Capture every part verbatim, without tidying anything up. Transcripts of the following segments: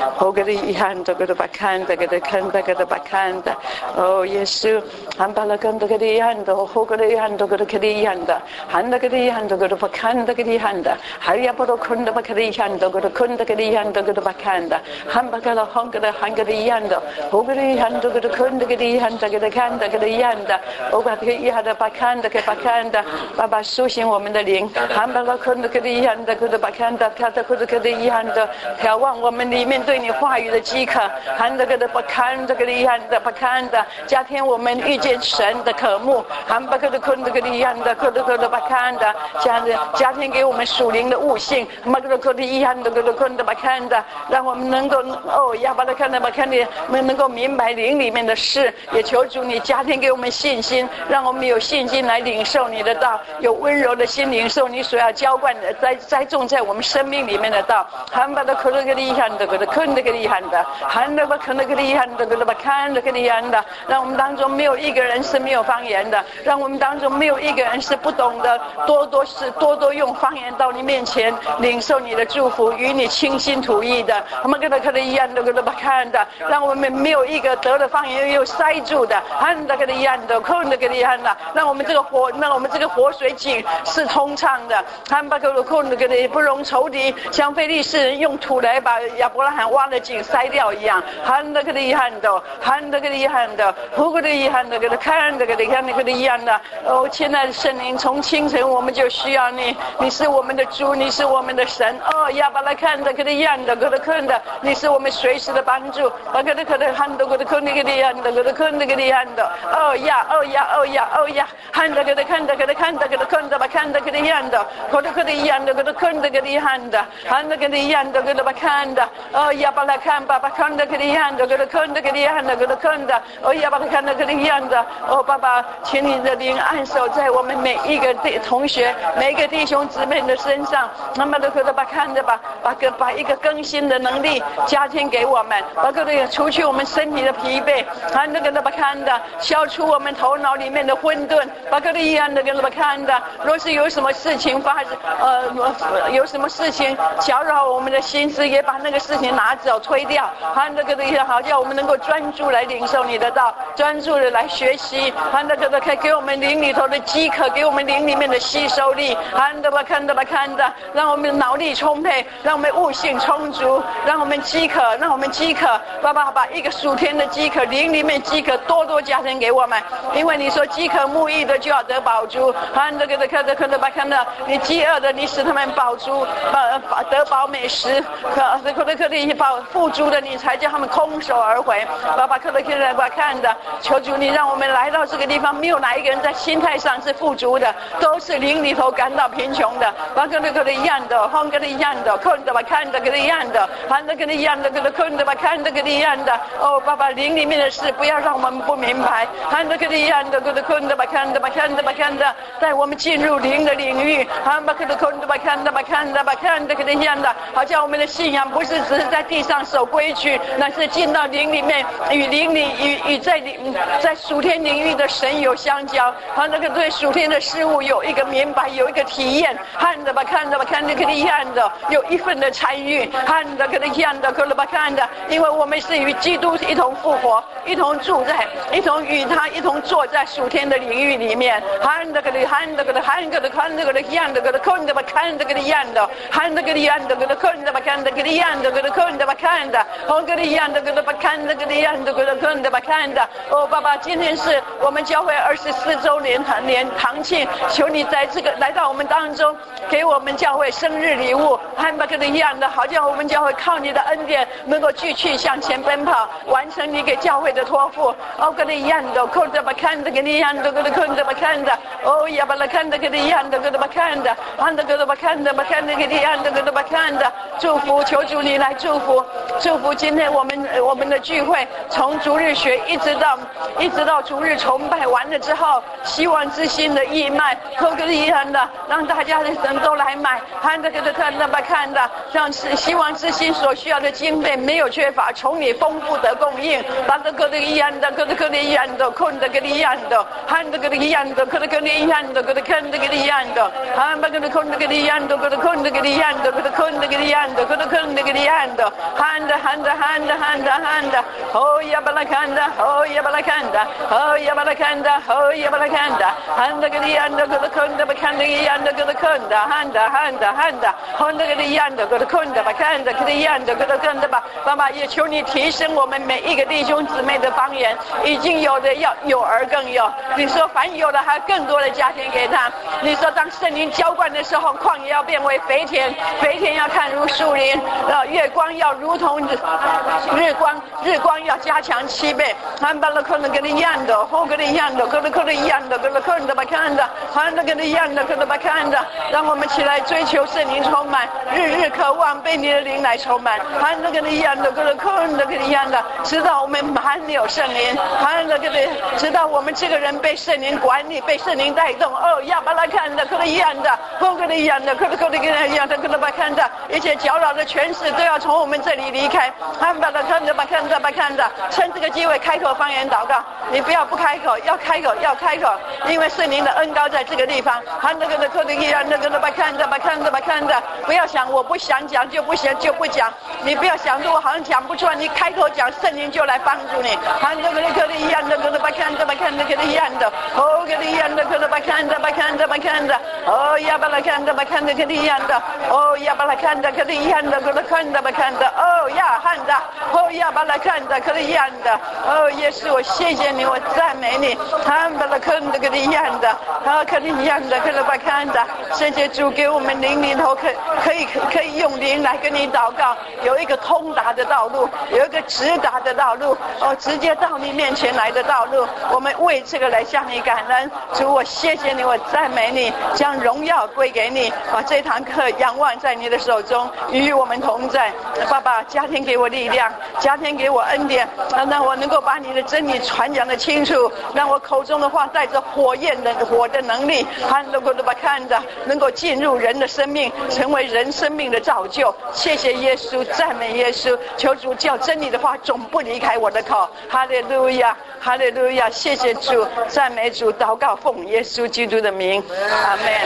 哦，给的遗憾的，给的把看的，给的看的，给的把看的。哦，耶稣，俺把那看的给的遗憾的，哦，给的遗憾的，给的给的遗憾的，喊的给的遗憾的，给的把看的给的遗憾的，还要不都看的把给的遗憾的，给的看的给的遗憾的，给的把看的，喊把给的喊给的喊给的遗憾的，哦，给的遗憾的，给的看的给的遗憾的，给的看的给的遗憾的，哦，把这个遗憾的把看的给把看的，爸爸苏醒我们的灵，喊把那看的给的遗憾的，给的把看的，他的给的给的遗憾的，眺望我们里面对你话语的饥渴，喊的给的把看的给的遗憾的把看的，加添我们遇见神的渴慕，喊把给的看的给的遗憾的，给的给的把看的，加加添给我们属灵的悟性，把给的给的遗憾的给的看的把看的，让我们能够哦呀把它看的把看的，我们能够明白灵里面的事，也求主你加添给我们信心，让我们有信心来领受你的道，有温柔的心领受你所要浇灌的栽栽种在我们生命里面的道，喊把它可能给的遗憾的，给它看的给的遗憾的，喊的把可能给的遗憾的，给它把看的给的遗憾的，让我们当中没有一个人是没有方言的，让我们当中没有一个人是不懂的，多多是多多用方言到你面前领受你的祝福，与你倾心吐意的，我们给它给的遗憾的，给它把看的，让我们没有一个得了方言又塞住的，喊的给的遗憾的，看的给的遗憾的，让我们这个活，让我们这个活水井是通畅的，喊把给的看的给的不容仇敌，像非利士人用土来把亚伯拉罕挖的井塞掉一样，喊的给的遗憾的，喊的给的遗憾的，不给的遗憾的，给他看的给的看的给的遗憾的。哦，亲爱的圣灵，从清晨我们就需要你，你是我们的主，你是我们的神。哦，亚伯拉看的给他遗憾的，给他看的，你是我们随时的帮助。把给他给他看的，给他看的给他遗憾的，给他看的给他遗憾的。哦呀，哦呀，哦呀，哦呀，喊的给他看的，给他看的，给他看的，把看的给他遗憾的，给他给他遗憾的，给他看的给他遗憾的，喊的给他遗憾的，给他把看的。哦呀，把他看，把把看的给他遗憾的，给他看的给他遗憾的，给他看的。哦呀，把他看的给他遗憾的。哦，爸爸，请你的灵按手在我们每一个同学、每一个弟兄姊妹的身上，那么都给他把看的吧，把个把一个更新的能力加添给我们，把个这个除去我们身体的疲惫，喊的给他把看的，消除我们头脑里面的混沌，把个这遗憾的给他把看的。若是有什么事情发生，呃，有什么事情搅扰我们的心思，也把那个事情拿走推掉，喊的给他好叫我们能够专注来领受你的道，专注的来学习，喊的给他可以给我们灵里头的饥渴，给我们灵里面的吸收力，喊的吧看的吧看的，让我们脑力充沛，让我们悟性充足，让我们饥渴，让我们饥渴，爸爸把一个属天的饥渴，灵里面饥渴多多加添给我们，因为你说饥渴慕义的就要得饱足，喊的给他看的看的吧看的，你饥饿的你使他们饱足，把得饱美食，可可可可的饱富足的你才叫他们空手而回，爸爸可的可的吧看的，求主你让我们来到这个地方，没有哪一个人在心态上是富足的，都是灵里头感到贫穷的，把跟那个一样的，放跟那一样的，看的吧看的跟那一样的，喊的跟那一样的，跟那看的吧看的跟那一样的。哦，爸爸，灵里面的事不要让我们不明白，喊的跟那一样的，跟那看的吧看的吧看的吧看的，带我们进入灵的领域，喊吧跟那看的吧看的吧看的吧看的跟那一样的，好像我们的信仰不是只是在地上守规矩，那是进到灵里面，与灵里与与在在属天领域的神有相交，他那个对属天的事物有一个明白，有一个体验，看的吧看的吧看的跟你一样的，有一份的参与，看的跟你一样的，看的吧看的，因为我们是与基督一同复活，一同住在，一同与他一同坐在属天的领域里面，看的跟你看的跟你看的看的跟你一样的，跟你看的吧看的跟你一样的，看的跟你一样的，跟你看的吧看的跟你一样的，跟你看的吧看的，和跟你一样的，跟你吧看的跟你一样的，跟你看的吧看的。哦，爸爸，今天是我们教会二十四周年年堂庆，求你在这个来到我们当中，给我们教会生日礼物，和那个一样的，好像我们教会靠你的恩典能够继续向前奔跑，完成你给教会的托付。哦，跟你一样的，看着吧看的，跟你一样的，跟你看着吧看的。哦，要把它看的跟你一样的，跟你吧看的，看的跟你吧看的，吧看的跟你一样的，跟你吧看的。祝福，求主你来祝福，祝福今天我们我们的聚会，从逐日学一直到一直到逐日崇拜完了之后，希望之心的义卖，扣个一样的，让大家的人都来买，看的给他看的吧看的，让希望之心所需要的经费没有缺乏，从你丰富的供应，把这个一样的，跟这个一样的，看的跟一样的，看的跟一样的，看的跟一样的，跟看的跟一样的，看把跟看的跟一样的，跟看的跟一样的，跟看的跟一样的，跟看的跟一样的， 喊的喊的喊的喊的喊的，哦呀巴拉看的，哦呀巴拉看的，哦呀巴拉看的，哦呀巴拉看的，喊的个的喊的个的看的，把看的一样的个的看的，喊的喊的喊的，喊的个的一样的个的看的，把看的个的一样的个的看的吧。爸爸也求你提升我们每一个弟兄姊妹的方言，已经有的要有而更有。你说凡有的还更多的加添给他。你说当圣灵浇灌的时候，旷野要变为肥田，肥田要看如树林，呃，月光要如同日光，日光要加强七倍。喊巴拉克的跟你一样的，后跟你一样的，跟跟你一样的，跟跟的把看的，喊的跟你一样的，跟的把看的，让我们起来追求圣灵充满，日日渴望被你的灵来充满。喊的跟你一样的，跟跟的跟你一样的，直到我们满有圣灵，喊的跟你，直到我们这个人被圣灵管理，被圣灵带动。哦，要把它看的，跟他一样的，后跟他一样的，跟他跟他一样的，跟他把看的，一切搅扰的权势都要从我们这里离开。喊把它看的，把看的，把看的，趁这个机会开口方言祷告。你不要不开口，要开口，要开口，因为圣灵的恩膏在这个地方。喊的跟他跟他一样的，跟他把看的，把看的，把看的，不要想我不想讲就不想就不讲，你不要想着我好像讲不出来，你开口讲，圣灵就来帮助你。喊的跟他跟他一样的，跟他把看的，把看的，跟他一样的，哦，跟他一样的，跟他把看的，把看的，把看的，哦，要把它看的，把看的，跟他一样的，哦，要把它看的，跟他一样的，跟他看的，把看的，哦，呀，喊的，哦，要把它看的，跟他一样的，哦，耶稣，我谢谢你，我赞美你，喊把它看的，跟他一样的，啊，跟他一样的，跟他把看的，谢谢主给我们灵里头可可以可以用灵来跟你祷告，有一个通达的道路，有一个直达的道路，哦，直接到你面前来的道路，我们为这个来向你感恩，主，我谢谢你，我赞美你，将荣耀归给你，把这堂课仰望在你的手中，与我们同在。爸爸，加添给我力量，加添给我恩典，让我能够把你的真理传讲的清楚，让我口中的话带着火焰的火的能力，看能够把看着能够进入人的生命，成为人生命的造就。谢谢耶稣，赞美耶稣，求主叫真理的话总不离开我的口。哈利路亚，哈利路亚，谢谢主，赞美主，祷告奉耶稣基督的名，阿们。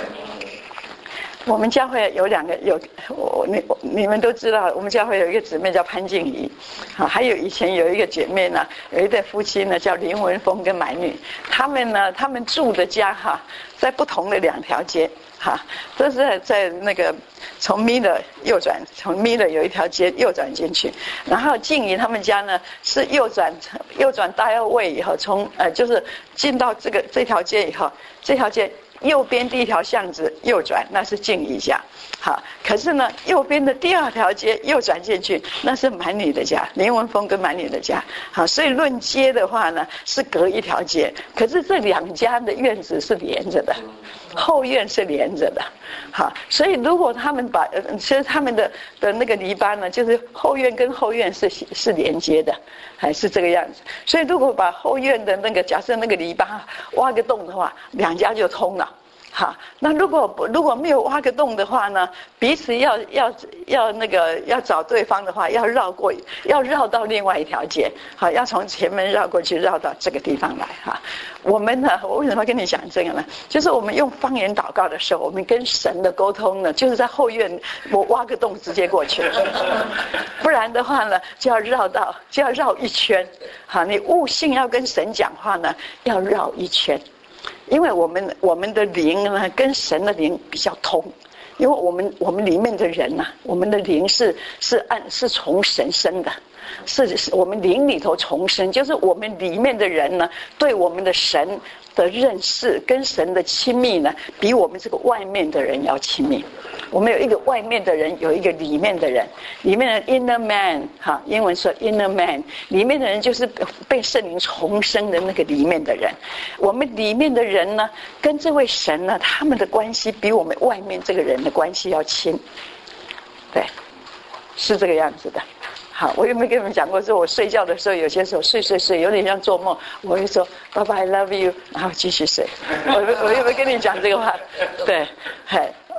我们教会有两个有我你你们都知道，我们教会有一个姊妹叫潘静怡，啊，还有以前有一个姐妹呢，有一对夫妻呢叫林文峰跟满女，他们呢他们住的家哈在不同的两条街哈，都是在在那个从米勒右转，从米勒有一条街右转进去，然后静怡他们家呢是右转右转大药位以后，从呃就是进到这个这条街以后，这条街右边第一条巷子右转，那是静怡家，好，可是呢，右边的第二条街右转进去，那是满女的家，林文峰跟满女的家，好，所以论街的话呢，是隔一条街，可是这两家的院子是连着的，后院是连着的，好，所以如果他们把，其实他们的的那个篱笆呢，就是后院跟后院是是连接的，还是这个样子，所以如果把后院的那个假设那个篱笆挖个洞的话，两家就通了。好，那如果如果没有挖个洞的话呢，彼此要要要那个要找对方的话，要绕过，要绕到另外一条街，好，要从前门绕过去，绕到这个地方来哈。我们呢，我为什么要跟你讲这个呢？就是我们用方言祷告的时候，我们跟神的沟通呢，就是在后院我挖个洞直接过去，不然的话呢，就要绕到就要绕一圈。好，你悟性要跟神讲话呢，要绕一圈。因为我们我们的灵呢跟神的灵比较通，因为我们我们里面的人呐、啊，我们的灵是是按是从神生的，是是我们灵里头重生，就是我们里面的人呢，对我们的神的认识跟神的亲密呢，比我们这个外面的人要亲密。我们有一个外面的人，有一个里面的人，里面的 inner man 哈，英文说 inner man， 里面的人就是被圣灵重生的那个里面的人。我们里面的人呢，跟这位神呢，他们的关系比我们外面这个人的关系要亲，对，是这个样子的。好，我有没有跟你们讲过？说我睡觉的时候，有些时候睡睡睡，有点像做梦，我会说“爸爸 I love you”， 然后继续睡。我我有没有跟你讲这个话？对，嘿。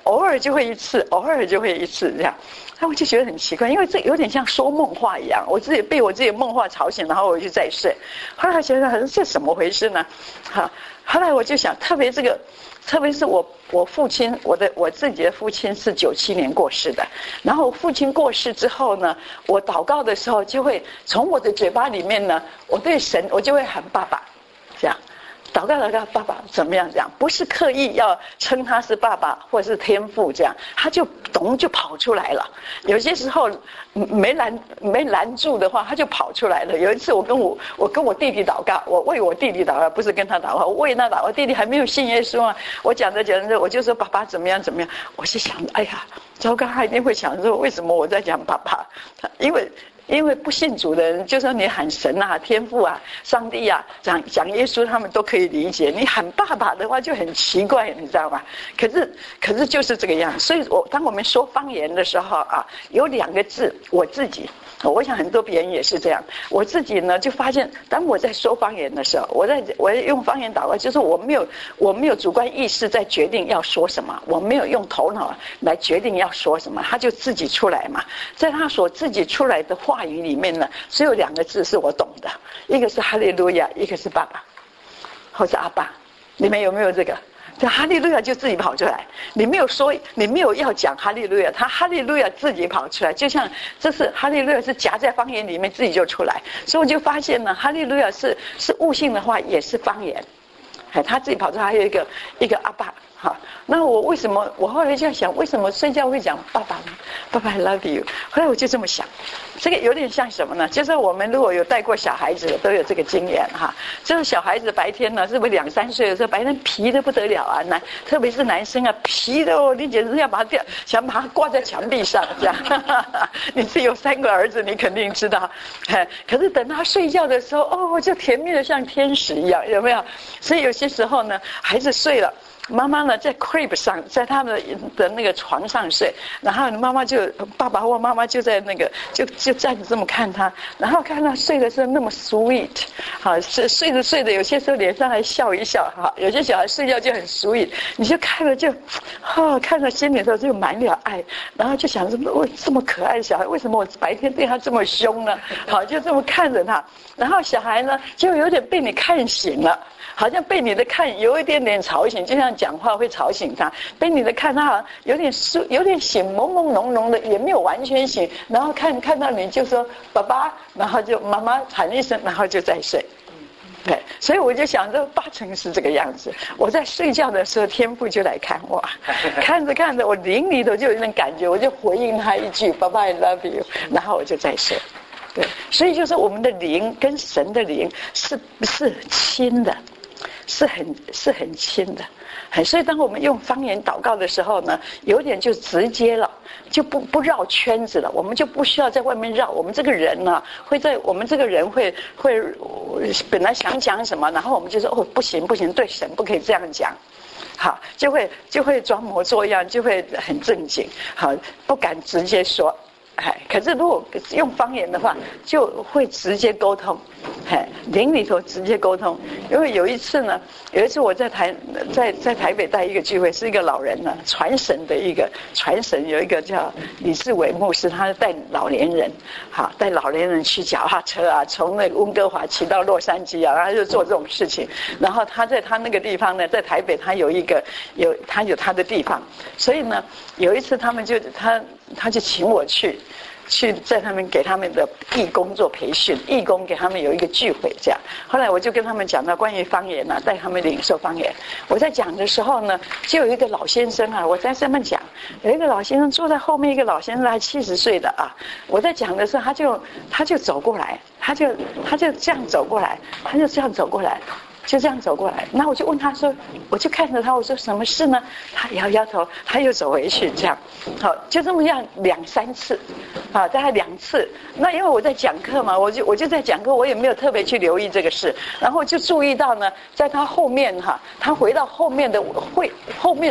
偶尔就会一次，偶尔就会一次这样。那我就觉得很奇怪，因为这有点像说梦话一样，我自己被我自己梦话吵醒，然后我就再睡。后来觉得这怎么回事呢？哈，后来我就想，特别这个，特别是我我父亲，我的我自己的父亲是九七年过世的，然后父亲过世之后呢，我祷告的时候就会从我的嘴巴里面呢，我对神我就会喊爸爸，这样。祷告祷告，爸爸怎么样？这样不是刻意要称他是爸爸或者是天父，这样他就咚就跑出来了。有些时候没拦没拦住的话，他就跑出来了。有一次我跟我我跟我弟弟祷告，我为我弟弟祷告，不是跟他祷告，我为他祷告。我弟弟还没有信耶稣啊，我讲着讲着，我就说爸爸怎么样怎么样。我是想，哎呀，糟糕，他一定会想说，为什么我在讲爸爸？因为。因为不信主的人，就说你喊神啊、天父啊、上帝啊、讲讲耶稣，他们都可以理解。你喊爸爸的话就很奇怪，你知道吗？可是，可是就是这个样。所以我当我们说方言的时候啊，有两个字，我自己，我想很多别人也是这样。我自己呢，就发现，当我在说方言的时候，我在我用方言祷告，就是我没有我没有主观意识在决定要说什么，我没有用头脑来决定要说什么，他就自己出来嘛。在他所自己出来的话。话语里面呢，只有两个字是我懂的，一个是哈利路亚，一个是爸爸，或者阿爸。你们有没有这个？这哈利路亚就自己跑出来，你没有说，你没有要讲哈利路亚，他哈利路亚自己跑出来，就像这是哈利路亚是夹在方言里面自己就出来，所以我就发现呢，哈利路亚是是悟性的话也是方言，哎，他自己跑出来，还有一个一个阿爸。好，那我为什么？我后来就在想，为什么睡觉会讲爸爸呢？爸爸 I love you。后来我就这么想，这个有点像什么呢？就是我们如果有带过小孩子的，都有这个经验哈。就是小孩子白天呢，是不是两三岁的时候，白天皮得不得了啊？男，特别是男生啊，皮的哦，你简直要把它吊，想把它挂在墙壁上这样。你是有三个儿子，你肯定知道。可是等他睡觉的时候，哦，就甜蜜的像天使一样，有没有？所以有些时候呢，孩子睡了。妈妈呢，在 crib 上，在他们的那个床上睡，然后妈妈就爸爸或妈妈就在那个就就站着这么看他，然后看他睡的时候那么 sweet， 好，睡睡着睡着，有些时候脸上还笑一笑，哈，有些小孩睡觉就很 sweet， 你就看了就，哈，看了心里头就满了爱，然后就想说，我这么可爱的小孩，为什么我白天对他这么凶呢？好，就这么看着他，然后小孩呢就有点被你看醒了。好像被你的看有一点点吵醒，就像讲话会吵醒他。被你的看他好像有点有点醒，朦朦胧胧的，也没有完全醒。然后看看到你就说爸爸，然后就妈妈喊一声，然后就再睡。对，所以我就想这八成是这个样子。我在睡觉的时候，天父就来看我，看着看着，我灵里头就有点感觉，我就回应他一句爸爸 I love you， 然后我就再睡。对，所以就是我们的灵跟神的灵是是亲的。是很是很亲的，很所以当我们用方言祷告的时候呢，有点就直接了，就不不绕圈子了，我们就不需要在外面绕。我们这个人呢，会在我们这个人会会本来想讲什么，然后我们就说哦不行不行，对神不可以这样讲，好，就会就会装模作样，就会很正经，好，不敢直接说。哎，可是如果用方言的话，就会直接沟通，哎，灵里头直接沟通。因为有一次呢，有一次我在台在在台北带一个聚会，是一个老人呢，传神的一个传神，有一个叫李志伟牧师，他带老年人，好带老年人去脚踏车啊，从那个温哥华骑到洛杉矶啊，然后就做这种事情。然后他在他那个地方呢，在台北他有一个有他有他的地方，所以呢，有一次他们就他他就请我去。去在他们给他们的义工做培训，义工给他们有一个聚会这样。后来我就跟他们讲到关于方言啊，带他们领受方言。我在讲的时候呢，就有一个老先生啊，我在这么讲，有一个老先生坐在后面，一个老先生还七十岁的啊。我在讲的时候，他就他就走过来，他就他就这样走过来，他就这样走过来。就这样走过来，那我就问他说，我就看着他，我说什么事呢？他摇摇头，他又走回去，这样，好，就这么样两三次，啊，大概两次。那因为我在讲课嘛，我就我就在讲课，我也没有特别去留意这个事，然后就注意到呢，在他后面哈，他回到后面的会后面坐，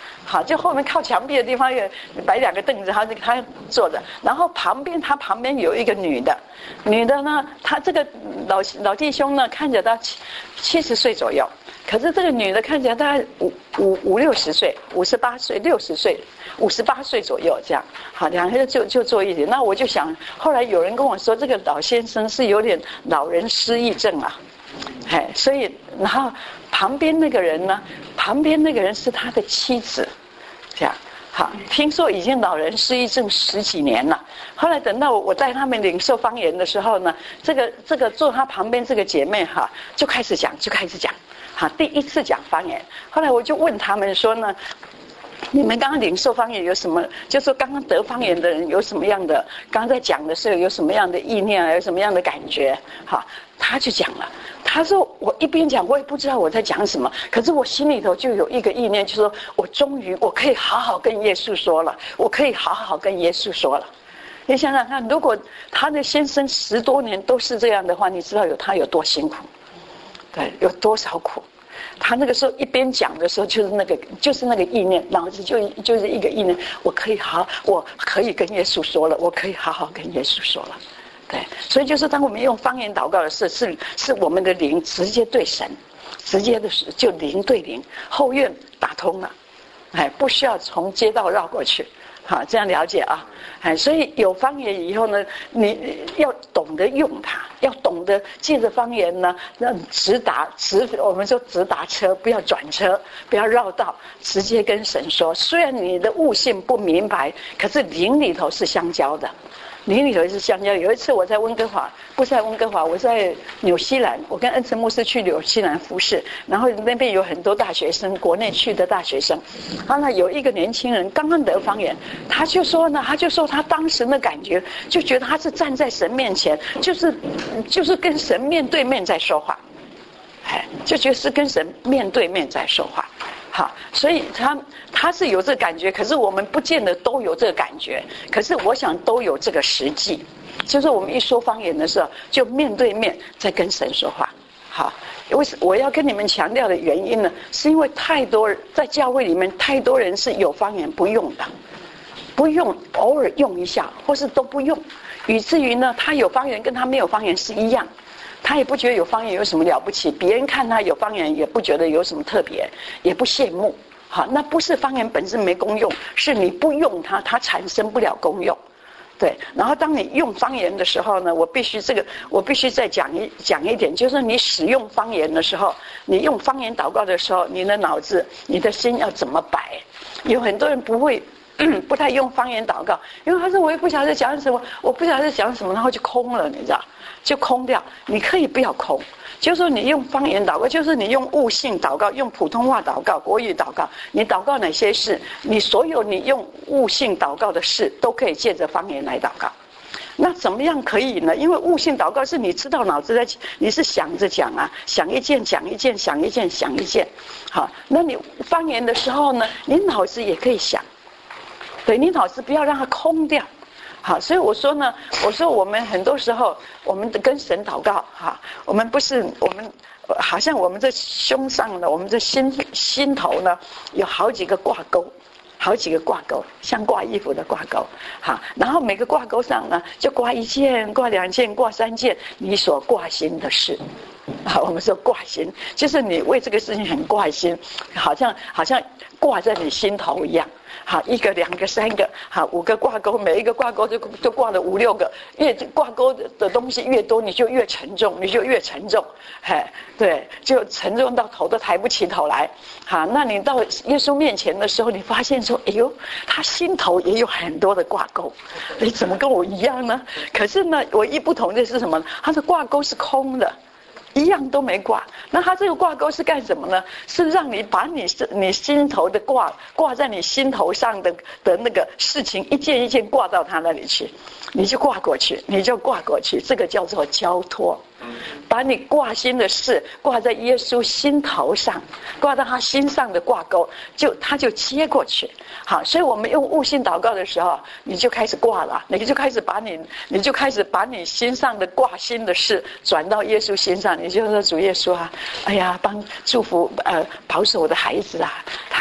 好，就后面靠墙壁的地方有摆两个凳子，他他坐着，然后旁边他旁边有一个女的，女的呢，他这个老老弟兄呢，看着他七七十岁左右，可是这个女的看起来大概五五五六十岁，五十八岁、六十岁、五十八岁左右这样。好，两个人就就坐一起。那我就想，后来有人跟我说，这个老先生是有点老人失忆症啊，哎，所以然后旁边那个人呢，旁边那个人是他的妻子，这样。好，听说已经老人失忆症十几年了。后来等到我带他们领受方言的时候呢，这个这个坐他旁边这个姐妹哈，就开始讲，就开始讲，好，第一次讲方言。后来我就问他们说呢，你们刚刚领受方言有什么？就说刚刚得方言的人有什么样的？刚刚在讲的时候有什么样的意念，有什么样的感觉？好，他就讲了。他说我一边讲，我也不知道我在讲什么，可是我心里头就有一个意念，就是说我终于我可以好好跟耶稣说了，我可以好好跟耶稣说了。你想想看，如果他的先生十多年都是这样的话，你知道有他有多辛苦，对，有多少苦。他那个时候一边讲的时候，就是那个就是那个意念，脑子就就是一个意念，我可以好，我可以跟耶稣说了，我可以好好跟耶稣说了。对，所以就是当我们用方言祷告的时候，是是我们的灵直接对神，直接的是就灵对灵，后院打通了，哎，不需要从街道绕过去。好，这样了解啊，哎，所以有方言以后呢，你要懂得用它，要懂得借着方言呢，让直达直，我们说直达车，不要转车，不要绕道，直接跟神说。虽然你的悟性不明白，可是灵里头是相交的。灵里头是相交。有一次我在温哥华，不是在温哥华，我在纽西兰，我跟恩慈牧师去纽西兰服侍，然后那边有很多大学生，国内去的大学生。然后呢，有一个年轻人刚刚得方言，他就说呢，他就说他当时的感觉，就觉得他是站在神面前，就是就是跟神面对面在说话，哎，就觉得是跟神面对面在说话。好，所以他他是有这个感觉，可是我们不见得都有这个感觉，可是我想都有这个实际，就是我们一说方言的时候，就面对面在跟神说话。好，为什我要跟你们强调的原因呢？是因为太多在教会里面太多人是有方言不用的，不用，偶尔用一下，或是都不用，以至于呢，他有方言跟他没有方言是一样。他也不觉得有方言有什么了不起，别人看他有方言也不觉得有什么特别，也不羡慕。好，那不是方言本身没功用，是你不用它，它产生不了功用。对，然后当你用方言的时候呢，我必须这个，我必须再讲一讲一点，就是你使用方言的时候，你用方言祷告的时候，你的脑子、你的心要怎么摆？有很多人不会。不太用方言祷告，因为他说我也不晓得讲什么，我不晓得讲什么，然后就空了，你知道，就空掉。你可以不要空，就是说你用方言祷告，就是你用悟性祷告，用普通话祷告、国语祷告，你祷告哪些事，你所有你用悟性祷告的事，都可以借着方言来祷告。那怎么样可以呢？因为悟性祷告是你知道脑子在，你是想着讲啊，想一件讲一件，想一件想一件。好，那你方言的时候呢，你脑子也可以想。对，你脑子不要让它空掉，好，所以我说呢，我说我们很多时候，我们跟神祷告，哈，我们不是我们，好像我们这胸上呢，我们这心心头呢，有好几个挂钩，好几个挂钩，像挂衣服的挂钩，好，然后每个挂钩上呢，就挂一件、挂两件、挂三件，你所挂心的事。啊，我们说挂心，就是你为这个事情很挂心，好像好像挂在你心头一样。好，一个、两个、三个，好，五个挂钩，每一个挂钩就就挂了五六个，越挂钩的东西越多，你就越沉重，你就越沉重，嘿，对，就沉重到头都抬不起头来。好，那你到耶稣面前的时候，你发现说，哎呦，他心头也有很多的挂钩，你怎么跟我一样呢？可是呢，唯一不同的是什么呢？他的挂钩是空的。一样都没挂，那他这个挂钩是干什么呢？是让你把你你心头的挂挂在你心头上的的那个事情一件一件挂到他那里去，你就挂过去，你就挂过去，这个叫做交托。把你挂心的事挂在耶稣心头上，挂到他心上的挂钩，就他就接过去。好，所以我们用悟性祷告的时候，你就开始挂了，你就开始把你，你就开始把你心上的挂心的事转到耶稣心上。你就说主耶稣啊，哎呀，帮祝福呃保守我的孩子啊，他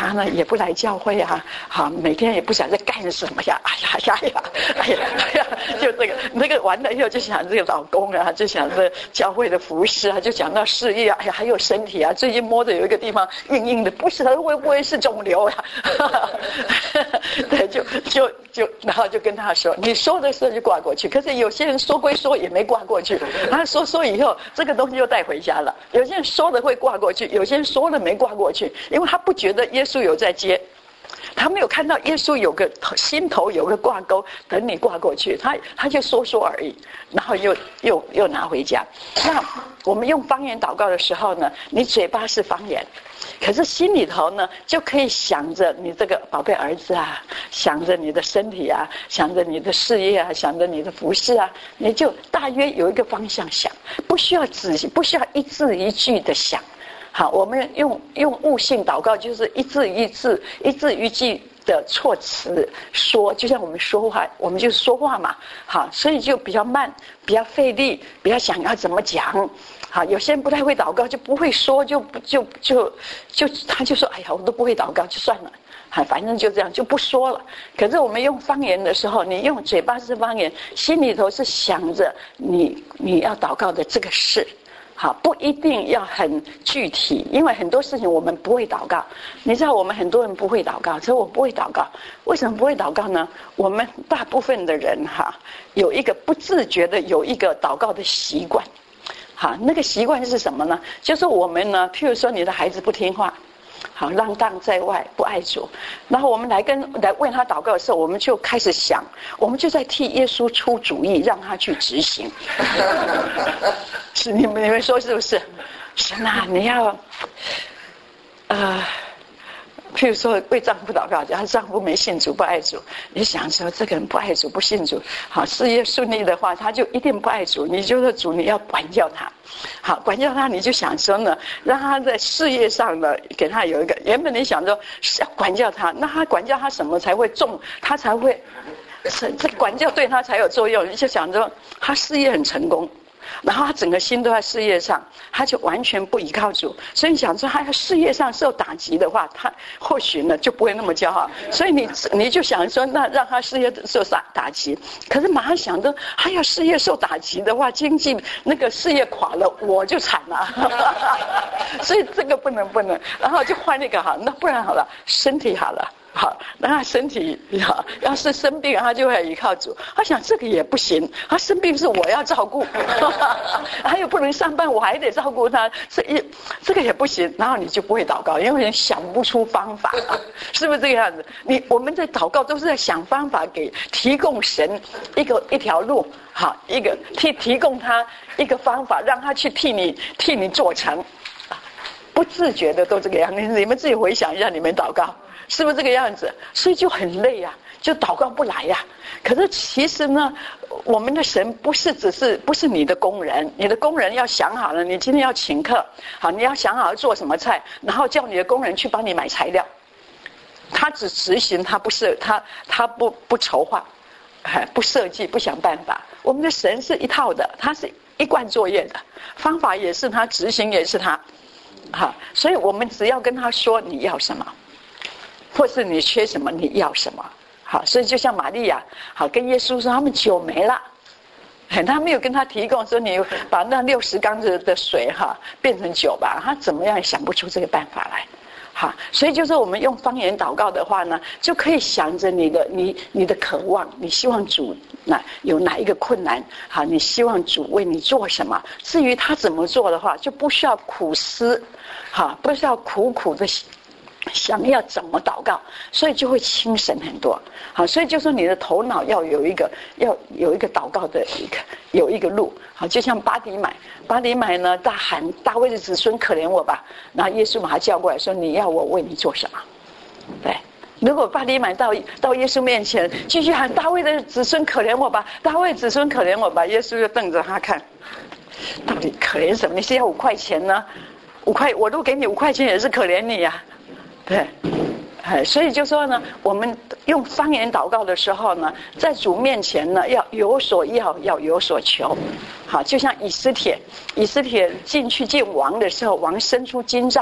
他呢也不来教会啊，好，每天也不想在干什么呀，哎呀呀呀，哎呀哎呀，就这个那个完了以后就想这个老公啊，就想着教会的服饰啊，就讲到事业啊，哎呀还有身体啊，最近摸着有一个地方硬硬的，不晓得会不会是肿瘤啊？对，就就就然后就跟他说，你说的时候就挂过去，可是有些人说归说也没挂过去，他说说以后这个东西就带回家了。有些人说的会挂过去，有些人说了没挂过去，因为他不觉得耶稣有在接，他没有看到耶稣有个心头有个挂钩等你挂过去，他他就说说而已，然后又又又拿回家。那我们用方言祷告的时候呢，你嘴巴是方言，可是心里头呢就可以想着你这个宝贝儿子啊，想着你的身体啊，想着你的事业啊，想着你的服饰啊，你就大约有一个方向想，不需要仔细，不需要一字一句的想。好，我们用用悟性祷告，就是一字一字、一字一句的措辞说，就像我们说话，我们就是说话嘛。好，所以就比较慢，比较费力，比较想要怎么讲。好，有些人不太会祷告，就不会说，就就就就他就说，哎呀，我都不会祷告，就算了。好，反正就这样，就不说了。可是我们用方言的时候，你用嘴巴是方言，心里头是想着你你要祷告的这个事。好，不一定要很具体，因为很多事情我们不会祷告。你知道我们很多人不会祷告，所以我不会祷告。为什么不会祷告呢？我们大部分的人哈，有一个不自觉的有一个祷告的习惯。好，那个习惯是什么呢？就是我们呢，譬如说你的孩子不听话，好，浪荡在外，不爱主，然后我们来跟来为他祷告的时候，我们就开始想，我们就在替耶稣出主意，让他去执行。是你们你们说是不是？神啊，你要，呃，譬如说为丈夫祷告，假如丈夫没信主不爱主，你想说这个人不爱主不信主，好，事业顺利的话，他就一定不爱主，你就说主你要管教他。好，管教他，你就想说呢，让他在事业上呢，给他有一个。原本你想说要管教他，那他管教他什么才会重，他才会，这管教对他才有作用。你就想说他事业很成功，然后他整个心都在事业上，他就完全不依靠主。所以你想说他在事业上受打击的话，他或许呢就不会那么骄傲。所以你你就想说，那让他事业受打打击，可是马上想着，他要事业受打击的话，经济那个事业垮了，我就惨了。所以这个不能不能，然后就换那个好，那不然好了，身体好了。好，那他身体好，要是生病，他就会依靠主。他想这个也不行，他生病是我要照顾，他又不能上班，我还得照顾他，这一这个也不行。然后你就不会祷告，因为你想不出方法，是不是这个样子？你我们在祷告都是在想方法，给提供神一个一条路，好，一个提提供他一个方法，让他去替你替你做成。不自觉的都这个样子，你们自己回想一下，你们祷告是不是这个样子？所以就很累啊，就祷告不来呀、啊。可是其实呢，我们的神不是只是不是你的工人，你的工人要想好了，你今天要请客，好，你要想好要做什么菜，然后叫你的工人去帮你买材料。他只执行，他不是他他不不筹划，不设计，不想办法。我们的神是一套的，他是一贯作业的，方法也是他，执行也是他。好，所以我们只要跟他说你要什么，或是你缺什么，你要什么。好，所以就像玛利亚，好跟耶稣说他们酒没了，他没有跟他提供说你把那六十缸子的水哈变成酒吧，他怎么样也想不出这个办法来。好，所以就是我们用方言祷告的话呢，就可以想着你的你你的渴望，你希望主哪有哪一个困难，好，你希望主为你做什么。至于他怎么做的话，就不需要苦思，好，不需要苦苦的想要怎么祷告，所以就会轻省很多。好，所以就说你的头脑要有一个要有一个祷告的一个有一个路。好，就像巴底买，巴底买呢大喊大卫的子孙可怜我吧，然后耶稣把他叫过来说你要我为你做什么？对，如果巴底买到到耶稣面前继续喊大卫的子孙可怜我吧，大卫子孙可怜我吧，耶稣就瞪着他看，到底可怜什么？你是要五块钱呢？五块我都给你五块钱也是可怜你呀、啊。对，哎，所以就说呢，我们用方言祷告的时候呢，在主面前呢，要有所要，要有所求。好，就像以斯帖，以斯帖进去见王的时候，王伸出金杖，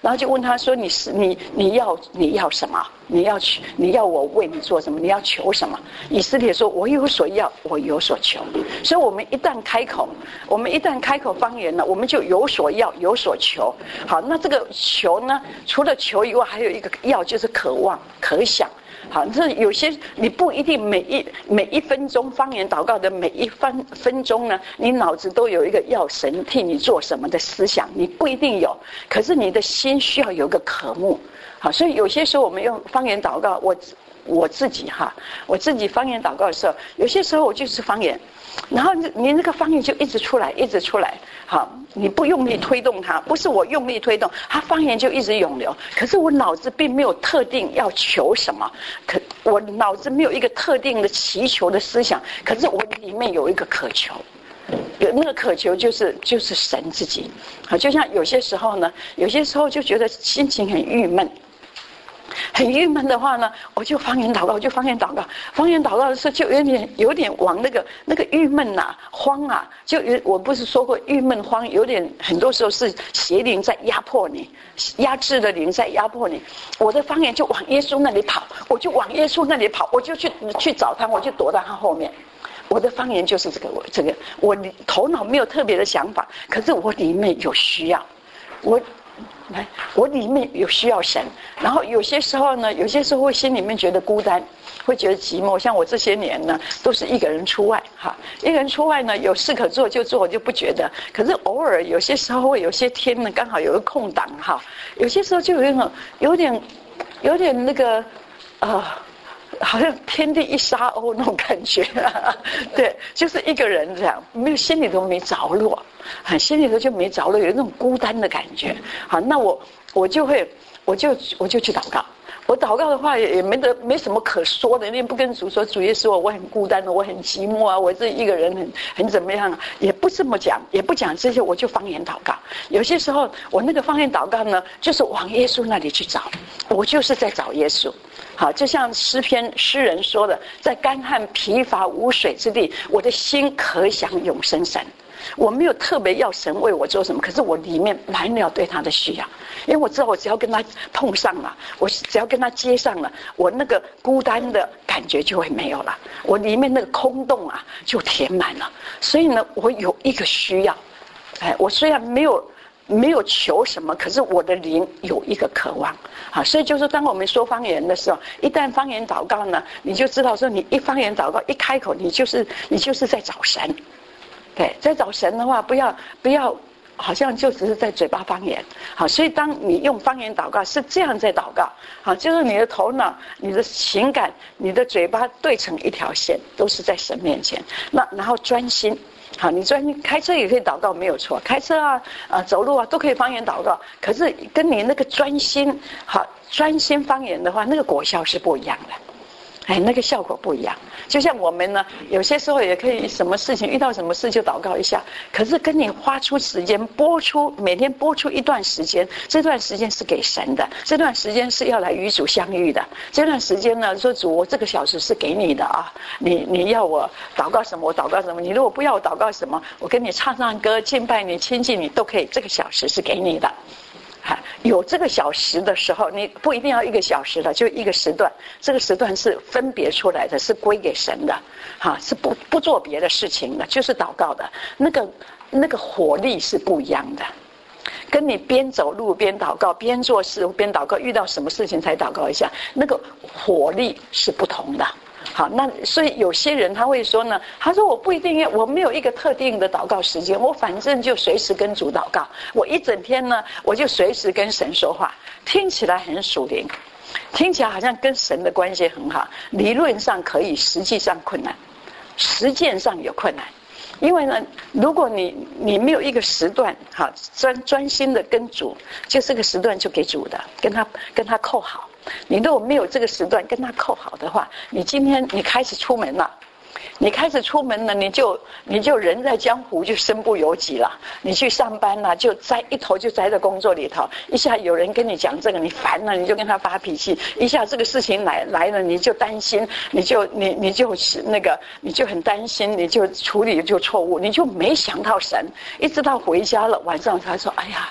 然后就问他说：“你是你你要你要什么？你要去你要我为你做什么？你要求什么？”以色列说：“我有所要，我有所求。”所以，我们一旦开口，我们一旦开口方言了，我们就有所要，有所求。好，那这个求呢，除了求以外，还有一个要，就是渴望、可想。好，这有些你不一定每一每一分钟方言祷告的每一分分钟呢，你脑子都有一个要神替你做什么的思想，你不一定有，可是你的心需要有个渴慕。好，所以有些时候我们用方言祷告，我我自己哈，我自己方言祷告的时候，有些时候我就是方言。然后你那个方言就一直出来，一直出来。好，你不用力推动它，不是我用力推动，它方言就一直涌流。可是我脑子并没有特定要求什么，可我脑子没有一个特定的祈求的思想，可是我里面有一个渴求。有那个渴求就是就是神自己。好，就像有些时候呢，有些时候就觉得心情很郁闷。很郁闷的话呢，我就方言祷告，我就方言祷告，方言祷告的时候就有点有点往那个那个郁闷啊、慌啊，就有我不是说过郁闷慌，有点很多时候是邪灵在压迫你，压制的灵在压迫你。我的方言就往耶稣那里跑，我就往耶稣那里跑，我就去去找他，我就躲到他后面。我的方言就是这个，我这个我头脑没有特别的想法，可是我里面有需要，我。来，我里面有需要神，然后有些时候呢，有些时候会心里面觉得孤单，会觉得寂寞。像我这些年呢，都是一个人出外哈，一个人出外呢，有事可做就做，就不觉得。可是偶尔有些时候会有些天呢，刚好有个空档哈，有些时候就有一种有点有点那个呃。好像天地一沙鸥那种感觉、啊，对，就是一个人这样，没有心里头没着落，很心里头就没着落，有那种孤单的感觉。好，那我我就会，我就我就去祷告。我祷告的话也没得没什么可说的，因为不跟主说主耶稣，我很孤单的，我很寂寞啊，我这一个人很很怎么样啊，也不这么讲，也不讲这些，我就方言祷告。有些时候我那个方言祷告呢，就是往耶稣那里去找，我就是在找耶稣。好，就像诗篇诗人说的，在干旱疲乏无水之地，我的心可想永生神。我没有特别要神为我做什么，可是我里面满了对他的需要，因为我知道我只要跟他碰上了，我只要跟他接上了，我那个孤单的感觉就会没有了，我里面那个空洞啊就填满了。所以呢，我有一个需要，哎，我虽然没有没有求什么，可是我的灵有一个渴望啊。所以就是当我们说方言的时候，一旦方言祷告呢，你就知道说，你一方言祷告一开口，你就是你就是在找神。对，在找神的话，不要不要，好像就只是在嘴巴方言。好，所以当你用方言祷告，是这样在祷告。好，就是你的头脑、你的情感、你的嘴巴对成一条线，都是在神面前。那然后专心。好，你专心开车也可以祷告，没有错。开车啊，啊、呃，走路啊，都可以方言祷告。可是跟你那个专心，好，专心方言的话，那个果效是不一样的。哎，那个效果不一样。就像我们呢，有些时候也可以什么事情遇到什么事就祷告一下，可是跟你花出时间播出，每天播出一段时间，这段时间是给神的，这段时间是要来与主相遇的，这段时间呢，说主，我这个小时是给你的啊，你你要我祷告什么我祷告什么，你如果不要我祷告什么，我跟你唱唱歌敬拜你亲近你都可以，这个小时是给你的。有这个小时的时候，你不一定要一个小时的，就一个时段，这个时段是分别出来的，是归给神的，哈，是不不做别的事情的，就是祷告的，那个那个火力是不一样的，跟你边走路边祷告，边做事边祷告，遇到什么事情才祷告一下，那个火力是不同的。好，那所以有些人他会说呢，他说我不一定要，我没有一个特定的祷告时间，我反正就随时跟主祷告，我一整天呢，我就随时跟神说话，听起来很属灵，听起来好像跟神的关系很好，理论上可以，实际上困难，实践上有困难。因为呢，如果你你没有一个时段，好专专心的跟主，就这个时段就给主的，跟他跟他扣好。你如果没有这个时段跟他扣好的话，你今天你开始出门了，你开始出门了，你就你就人在江湖就身不由己了。你去上班了，就栽一头就栽在工作里头，一下有人跟你讲这个，你烦了，你就跟他发脾气；一下这个事情来来了，你就担心，你就你你就那个，你就很担心，你就处理就错误，你就没想到神，一直到回家了，晚上才说，哎呀。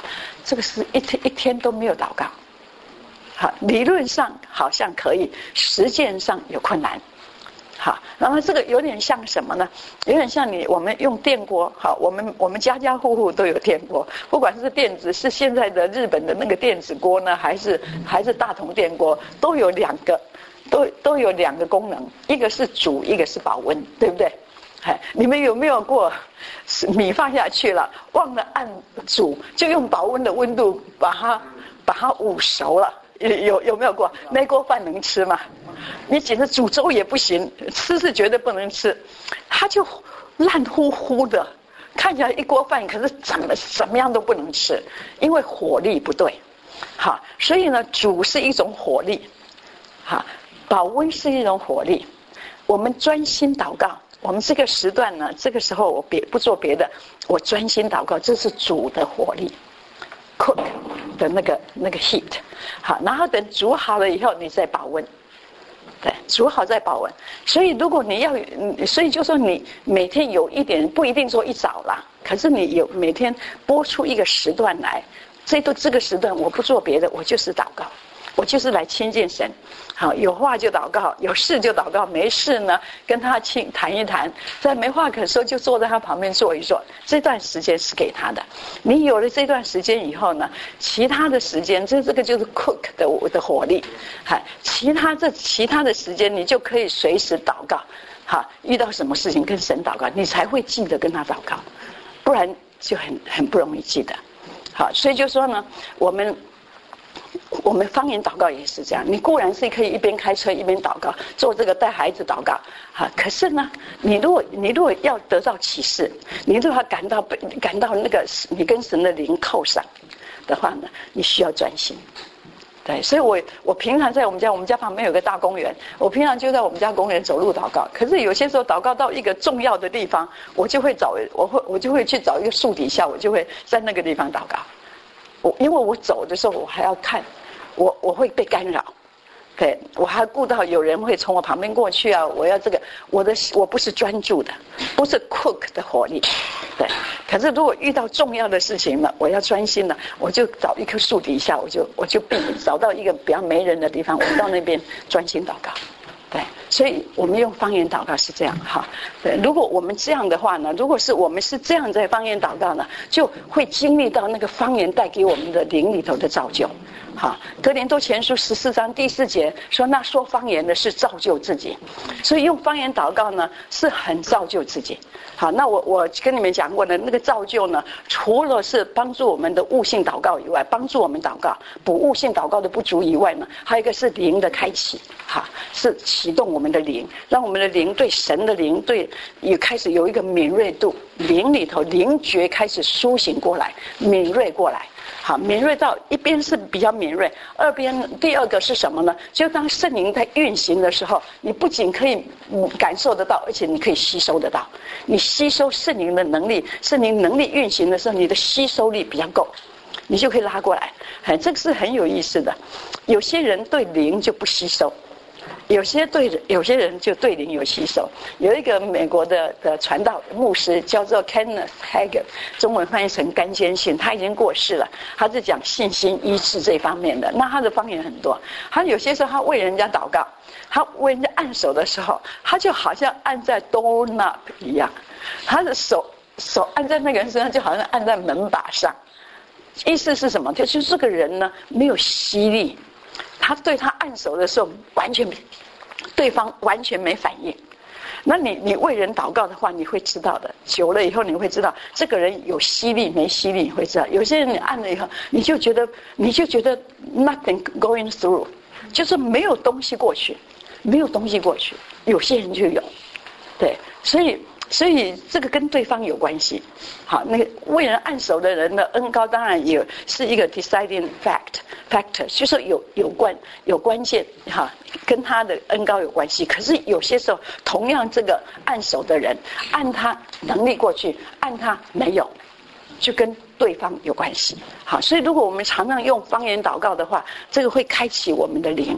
这个是一天一天都没有祷告。好，理论上好像可以，实践上有困难。好，那么这个有点像什么呢？有点像你我们用电锅。好，我们我们家家户户都有电锅，不管是电子是现在的日本的那个电子锅呢，还是还是大同电锅，都有两个，都都有两个功能，一个是煮，一个是保温，对不对？哎，你们有没有过米放下去了，忘了按煮，就用保温的温度把它把它捂熟了？有有没有过？那锅饭能吃吗？你简直煮粥也不行，吃是绝对不能吃，它就烂乎乎的，看起来一锅饭，可是怎么怎么样都不能吃，因为火力不对。好，所以呢，煮是一种火力，好，保温是一种火力。我们专心祷告，我们这个时段呢，这个时候我别不做别的，我专心祷告，这是煮的火力。cook 的那个那个 heat， 好，然后等煮好了以后，你再保温，对，煮好再保温。所以如果你要，所以就说你每天有一点，不一定说一早啦，可是你有每天拨出一个时段来，这都这个时段我不做别的，我就是祷告，我就是来亲近神。好，有话就祷告，有事就祷告，没事呢跟他亲谈一谈，在没话可说就坐在他旁边坐一坐。这段时间是给他的，你有了这段时间以后呢，其他的时间，这这个就是 cook 的的火力，嗨，其他这其他的时间你就可以随时祷告，好，遇到什么事情跟神祷告，你才会记得跟他祷告，不然就很很不容易记得。好，所以就说呢，我们。我们方言祷告也是这样，你固然是可以一边开车一边祷告，做这个带孩子祷告，哈。可是呢，你如果你如果要得到启示，你如果要感到感到那个你跟神的灵扣上的话呢，你需要专心。对，所以我我平常在我们家，我们家旁边有个大公园，我平常就在我们家公园走路祷告。可是有些时候祷告到一个重要的地方，我就会找我会我就会去找一个树底下，我就会在那个地方祷告。我因为我走的时候我还要看，我我会被干扰，对，我还顾到有人会从我旁边过去啊，我要这个我的我不是专注的，不是 cook 的火力，对。可是如果遇到重要的事情了，我要专心了，我就找一棵树底下，我就我就避找到一个比较没人的地方，我到那边专心祷告。对，所以我们用方言祷告是这样哈。对，如果我们这样的话呢，如果是我们是这样在方言祷告呢，就会经历到那个方言带给我们的灵里头的造就。好，哥林多前书十四章第四节说，那说方言的是造就自己，所以用方言祷告呢是很造就自己。好，那我我跟你们讲过的那个造就呢，除了是帮助我们的悟性祷告以外，帮助我们祷告补悟性祷告的不足以外呢，还有一个是灵的开启，哈，是启动我们的灵，让我们的灵对神的灵对也开始有一个敏锐度，灵里头灵觉开始苏醒过来，敏锐过来。好，敏锐到一边是比较敏锐，二边第二个是什么呢？就当圣灵在运行的时候，你不仅可以感受得到，而且你可以吸收得到。你吸收圣灵的能力，圣灵能力运行的时候，你的吸收力比较够，你就可以拉过来。哎，这个是很有意思的。有些人对灵就不吸收。有些对有些人就对灵有吸收。有一个美国的的传道牧师叫做 Kenneth Hagin， 中文翻译成甘坚信，他已经过世了。他是讲信心医治这方面的，那他的方言很多。他有些时候他为人家祷告，他为人家按手的时候，他就好像按在 doorknob 一样，他的手手按在那个人身上，就好像按在门把上。意思是什么？就是这个人呢没有吸力。他对他按手的时候，完全对方完全没反应。那你你为人祷告的话，你会知道的。久了以后，你会知道这个人有吸力没吸力，你会知道。有些人你按了以后，你就觉得你就觉得 nothing going through， 就是没有东西过去，没有东西过去。有些人就有，对，所以。所以这个跟对方有关系。好，那个为人按手的人的恩膏当然也是一个 deciding fact factor， 就是有有关有关键哈，跟他的恩膏有关系。可是有些时候，同样这个按手的人，按他能力过去，按他没有，就跟对方有关系。好，所以如果我们常常用方言祷告的话，这个会开启我们的灵。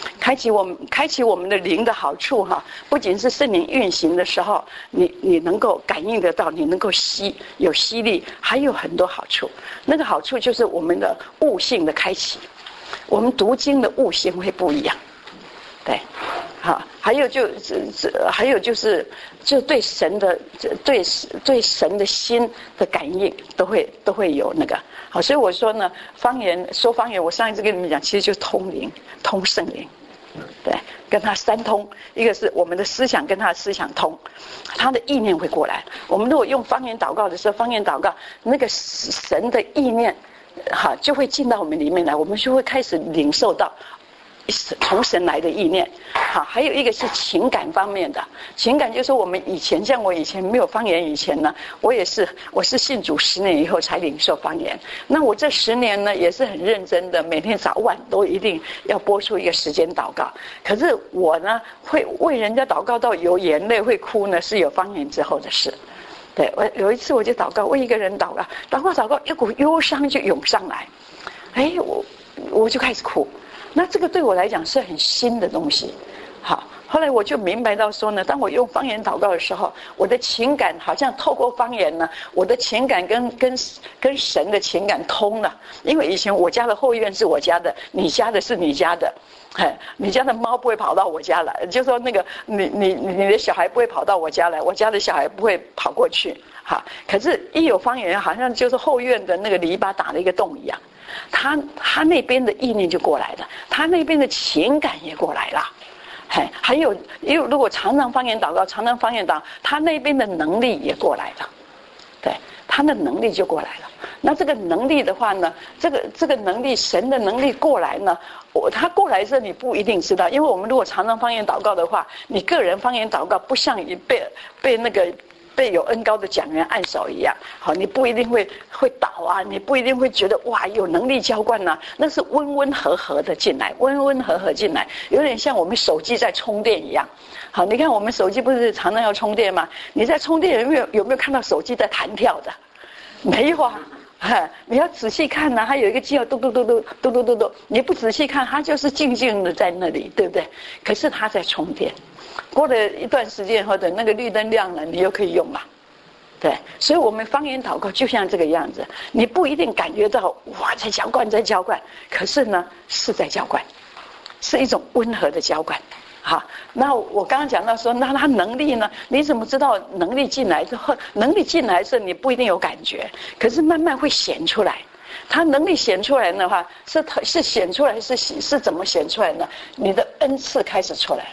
开启我们开启我们的灵的好处哈，不仅是圣灵运行的时候，你你能够感应得到，你能够吸有吸力，还有很多好处。那个好处就是我们的悟性的开启，我们读经的悟性会不一样，对。好，还有就这还有就是，就对神的对对神的心的感应都会都会有那个好，所以我说呢，方言说方言，我上一次跟你们讲，其实就是通灵，通圣灵，对，跟他三通，一个是我们的思想跟他的思想通，他的意念会过来。我们如果用方言祷告的时候，方言祷告那个神的意念，哈，就会进到我们里面来，我们就会开始领受到。从神来的意念，好，还有一个是情感方面的。情感就是我们以前，像我以前没有方言以前呢，我也是，我是信主十年以后才领受方言。那我这十年呢，也是很认真的，每天早晚都一定要播出一个时间祷告。可是我呢，会为人家祷告到有眼泪会哭呢，是有方言之后的事。对，我有一次我就祷告，为一个人祷告，祷告祷告，一股忧伤就涌上来，哎，我我就开始哭。那这个对我来讲是很新的东西，好，后来我就明白到说呢，当我用方言祷告的时候，我的情感好像透过方言呢，我的情感跟跟跟神的情感通了。因为以前我家的后院是我家的，你家的是你家的，哎，你家的猫不会跑到我家来，就说那个你你你的小孩不会跑到我家来，我家的小孩不会跑过去，好，可是一有方言，好像就是后院的那个篱笆打了一个洞一样。他他那边的意念就过来了，他那边的情感也过来了，嘿，还有因为如果常常方言祷告，常常方言祷告，他那边的能力也过来了，对，他的能力就过来了。那这个能力的话呢，这个这个能力，神的能力过来呢，我他过来时你不一定知道，因为我们如果常常方言祷告的话，你个人方言祷告不像被被那个。被有恩膏的讲员按手一样，好，你不一定会会倒啊，你不一定会觉得哇有能力浇灌呐、啊，那是温温和和的进来，温温和和进来，有点像我们手机在充电一样。好，你看我们手机不是常常要充电吗？你在充电有没有有没有看到手机在弹跳的？没有啊。你要仔细看呢、啊，它有一个机要嘟嘟嘟嘟嘟嘟嘟嘟，你不仔细看，它就是静静的在那里，对不对？可是它在充电。过了一段时间后，等那个绿灯亮了，你又可以用了，对。所以我们方言祷告就像这个样子，你不一定感觉到哇在浇灌在浇灌，可是呢是在浇灌，是一种温和的浇灌。好，那我刚刚讲到说，那他能力呢？你怎么知道能力进来之后，能力进来时你不一定有感觉，可是慢慢会显出来。他能力显出来的话，是是显出来是是怎么显出来呢？你的恩赐开始出来。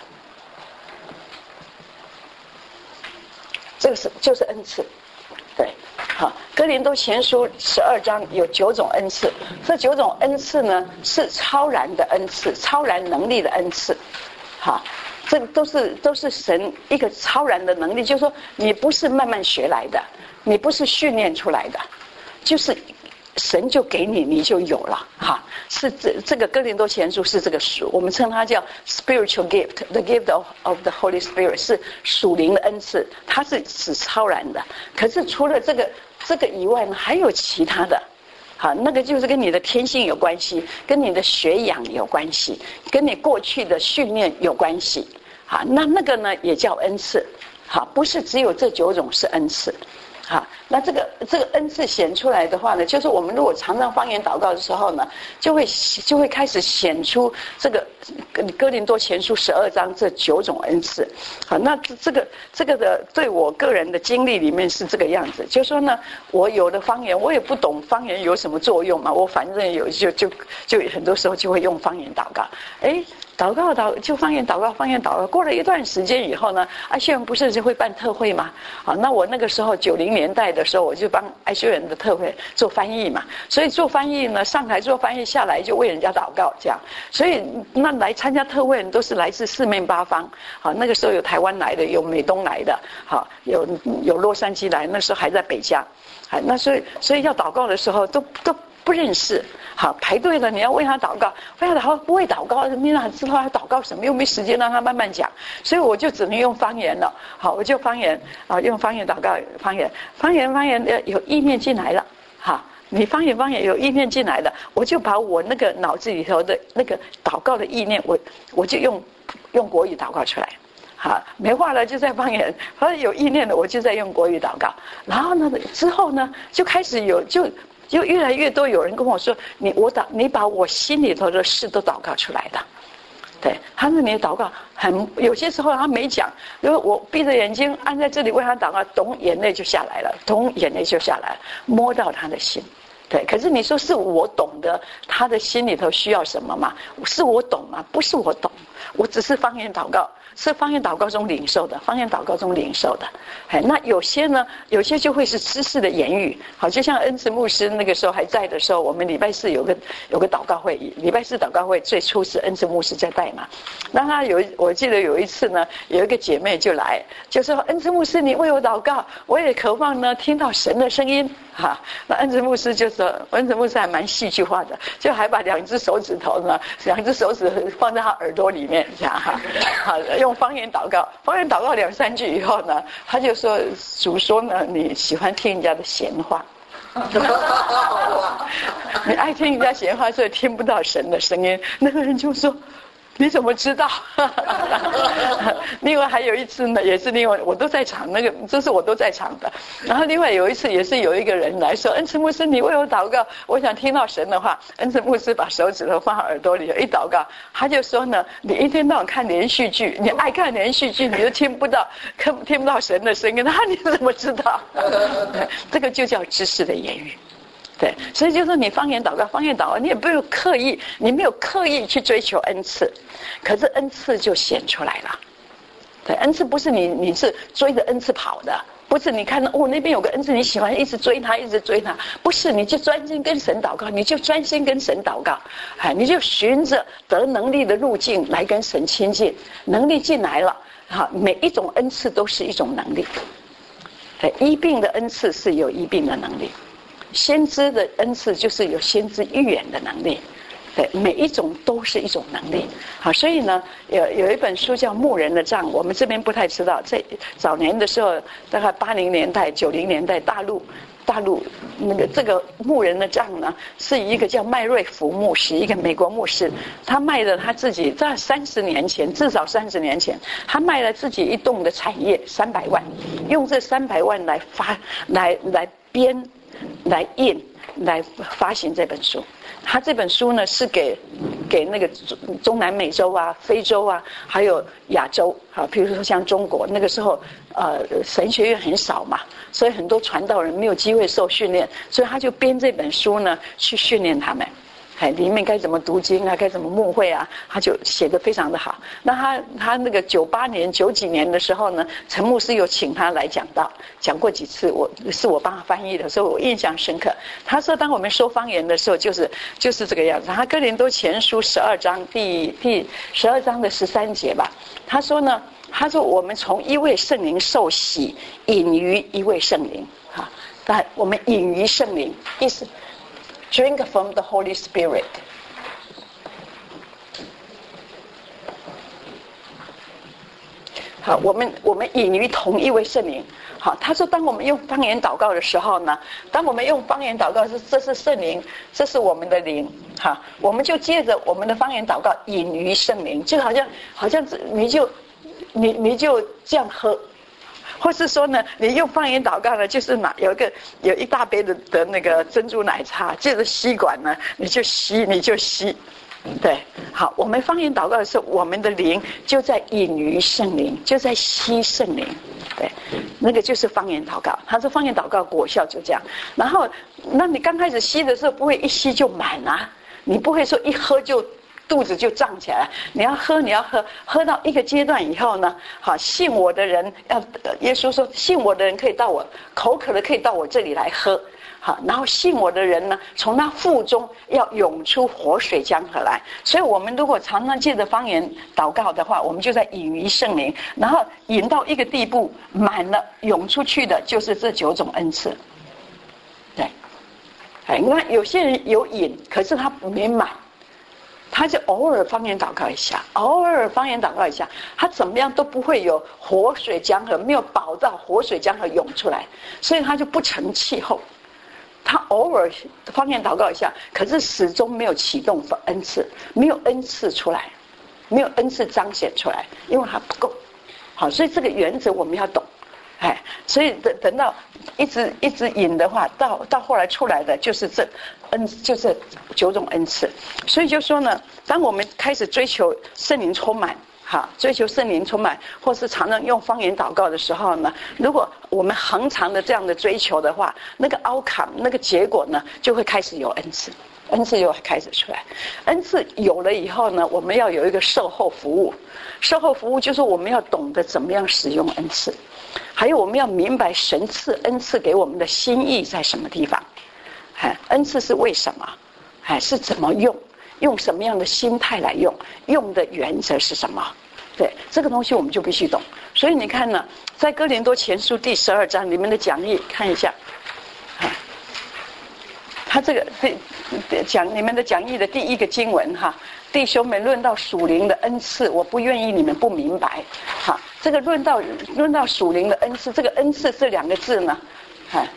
这个是就是恩赐，对，好，哥林多前书十二章有九种恩赐，这九种恩赐呢是超然的恩赐，超然能力的恩赐，好，这个都是都是神一个超然的能力，就是说你不是慢慢学来的，你不是训练出来的，就是神就给你，你就有了，哈，是这这个哥林多前书是这个书，我们称它叫 spiritual gift，the gift of of the Holy Spirit， 是属灵的恩赐，它是指超然的。可是除了这个这个以外呢，还有其他的，好，那个就是跟你的天性有关系，跟你的学养有关系，跟你过去的训练有关系，好，那那个呢也叫恩赐，好，不是只有这九种是恩赐。好，那这个这个恩赐显出来的话呢，就是我们如果常常方言祷告的时候呢，就会就会开始显出这个哥林多前书十二章这九种恩赐。好，那这个这个的对我个人的经历里面是这个样子，就是说呢，我有的方言我也不懂方言有什么作用嘛，我反正有就就就很多时候就会用方言祷告，哎。祷告祷就方言祷告方言祷告，过了一段时间以后呢，爱修人不是就会办特会吗？啊，那我那个时候九零年代的时候，我就帮爱修人的特会做翻译嘛，所以做翻译呢，上台做翻译下来就为人家祷告这样，所以那来参加特会人都是来自四面八方，好，那个时候有台湾来的，有美东来的，好，有有洛杉矶来，那时候还在北加，啊，那所以所以要祷告的时候都都不认识。好，排队了，你要为他祷告，为他祷告不会祷告，你哪知道他祷告什么？又没时间让他慢慢讲，所以我就只能用方言了。好，我就方言啊，用方言祷告，方言，方言，方言有意念进来了。好， 你方言方言有意念进来的，我就把我那个脑子里头的那个祷告的意念，我我就用用国语祷告出来。好，没话了就在方言，或者有意念的我就在用国语祷告。然后呢，之后呢就开始有就就越来越多有人跟我说，你我祷你把我心里头的事都祷告出来的。对，他说你的祷告很有些时候他没讲，因为我闭着眼睛按在这里为他祷告，咚眼泪就下来了，咚眼泪就下来了，摸到他的心。对，可是你说是我懂得他的心里头需要什么吗？是我懂吗？不是我懂，我只是方言祷告，是方言祷告中领受的，方言祷告中领受的。哎，那有些呢，有些就会是知识的言语。好，就像恩慈牧师那个时候还在的时候，我们礼拜四有个有个祷告会，礼拜四祷告会最初是恩慈牧师在带嘛。那他有，我记得有一次呢，有一个姐妹就来，就说恩慈牧师，你为我祷告，我也渴望呢听到神的声音。哈，那恩慈牧师就说，恩慈牧师还蛮戏剧化的，就还把两只手指头呢，两只手指放在他耳朵里面，这样哈，好，用方言祷告，方言祷告两三句以后呢，他就说主说呢，你喜欢听人家的闲话，你爱听人家闲话，所以听不到神的声音。那个人就说，你怎么知道？另外还有一次呢，也是另外我都在场，那个这是我都在场的。然后另外有一次也是有一个人来说，恩慈牧师，你为我祷告，我想听到神的话。恩慈牧师把手指头放在耳朵里一祷告，他就说呢，你一天到晚看连续剧，你爱看连续剧，你就听不到看听不到神的声音，那你怎么知道？这个就叫知识的言语。对，所以就说你方言祷告，方言祷告，你也不用刻意，你没有刻意去追求恩赐，可是恩赐就显出来了。对，恩赐不是你你是追着恩赐跑的，不是你看哦那边有个恩赐，你喜欢一直追他，一直追他，不是，你就专心跟神祷告，你就专心跟神祷告，哎，你就循着得能力的路径来跟神亲近，能力进来了，哈，每一种恩赐都是一种能力。对，医病的恩赐是有医病的能力。先知的恩赐就是有先知预言的能力，对，每一种都是一种能力。好，所以呢，有有一本书叫《牧人的杖》，我们这边不太知道，在早年的时候，大概八零年代、九零年代，大陆大陆那个这个牧人的杖呢，是一个叫麦瑞福牧师，一个美国牧师，他卖了他自己在三十年前，至少三十年前，他卖了自己一栋的产业三百万，用这三百万来发来来编。来印来发行这本书，他这本书呢是给给那个中中南美洲啊、非洲啊，还有亚洲啊，比如说像中国那个时候，呃，神学院很少嘛，所以很多传道人没有机会受训练，所以他就编这本书呢去训练他们。哎，里面该怎么读经啊，该怎么牧会啊，他就写得非常的好。那他他那个九八年、九几年的时候呢，陈牧师有请他来讲道，讲过几次，我是我帮他翻译的，所以我印象深刻。他说，当我们说方言的时候，就是就是这个样子。他哥林多前书十二章第第十二章的十三节吧，他说呢，他说我们从一位圣灵受洗，饮于一位圣灵，哈，但我们饮于圣灵，意思。Drink from the Holy Spirit。 好，我们我们饮于同一位圣灵。好，他说当我们用方言祷告的时候呢，当我们用方言祷告是这是圣灵，这是我们的灵，哈，我们就借着我们的方言祷告饮于圣灵，就好像好像你就你你就这样喝。或是说呢，你用方言祷告呢，就是拿有一个有一大杯的的那个珍珠奶茶，借着吸管呢，你就吸，你就吸，对，好，我们方言祷告的时候，我们的灵就在饮于圣灵，就在吸圣灵，对，那个就是方言祷告。他说方言祷告果效就这样。然后，那你刚开始吸的时候，不会一吸就满啊，你不会说一喝就。肚子就胀起来，你要喝，你要喝，喝到一个阶段以后呢，好，信我的人要，耶稣说，信我的人可以到我口渴的可以到我这里来喝，好，然后信我的人呢，从那腹中要涌出活水江河来。所以我们如果常常借着方言祷告的话，我们就在饮于圣灵，然后饮到一个地步满了，涌出去的就是这九种恩赐。对，哎，你看有些人有饮，可是他没满。他就偶尔方言祷告一下，偶尔方言祷告一下，他怎么样都不会有活水江河，没有保到活水江河涌出来，所以他就不成气候。 他偶尔方言祷告一下，可是始终没有启动恩赐，没有恩赐出来，没有恩赐彰显出来，因为还不够。好，所以这个原则我们要懂。哎，所以等等到一直一直引的话，到到后来出来的就是这恩，就是九种恩赐。所以就说呢，当我们开始追求圣灵充满，哈，追求圣灵充满，或是常常用方言祷告的时候呢，如果我们恒常的这样的追求的话，那个 outcome 那个结果呢，就会开始有恩赐。恩赐又开始出来，恩赐有了以后呢，我们要有一个售后服务。售后服务就是我们要懂得怎么样使用恩赐，还有我们要明白神赐恩赐给我们的心意在什么地方。哎，恩赐是为什么？哎，是怎么用？用什么样的心态来用？用的原则是什么？对，这个东西我们就必须懂。所以你看呢，在哥林多前书第十二章里面的讲义看一下。他这个讲你们的讲义的第一个经文哈，弟兄们，论到属灵的恩赐，我不愿意你们不明白。哈，这个论到论到属灵的恩赐，这个恩赐这两个字呢，哎，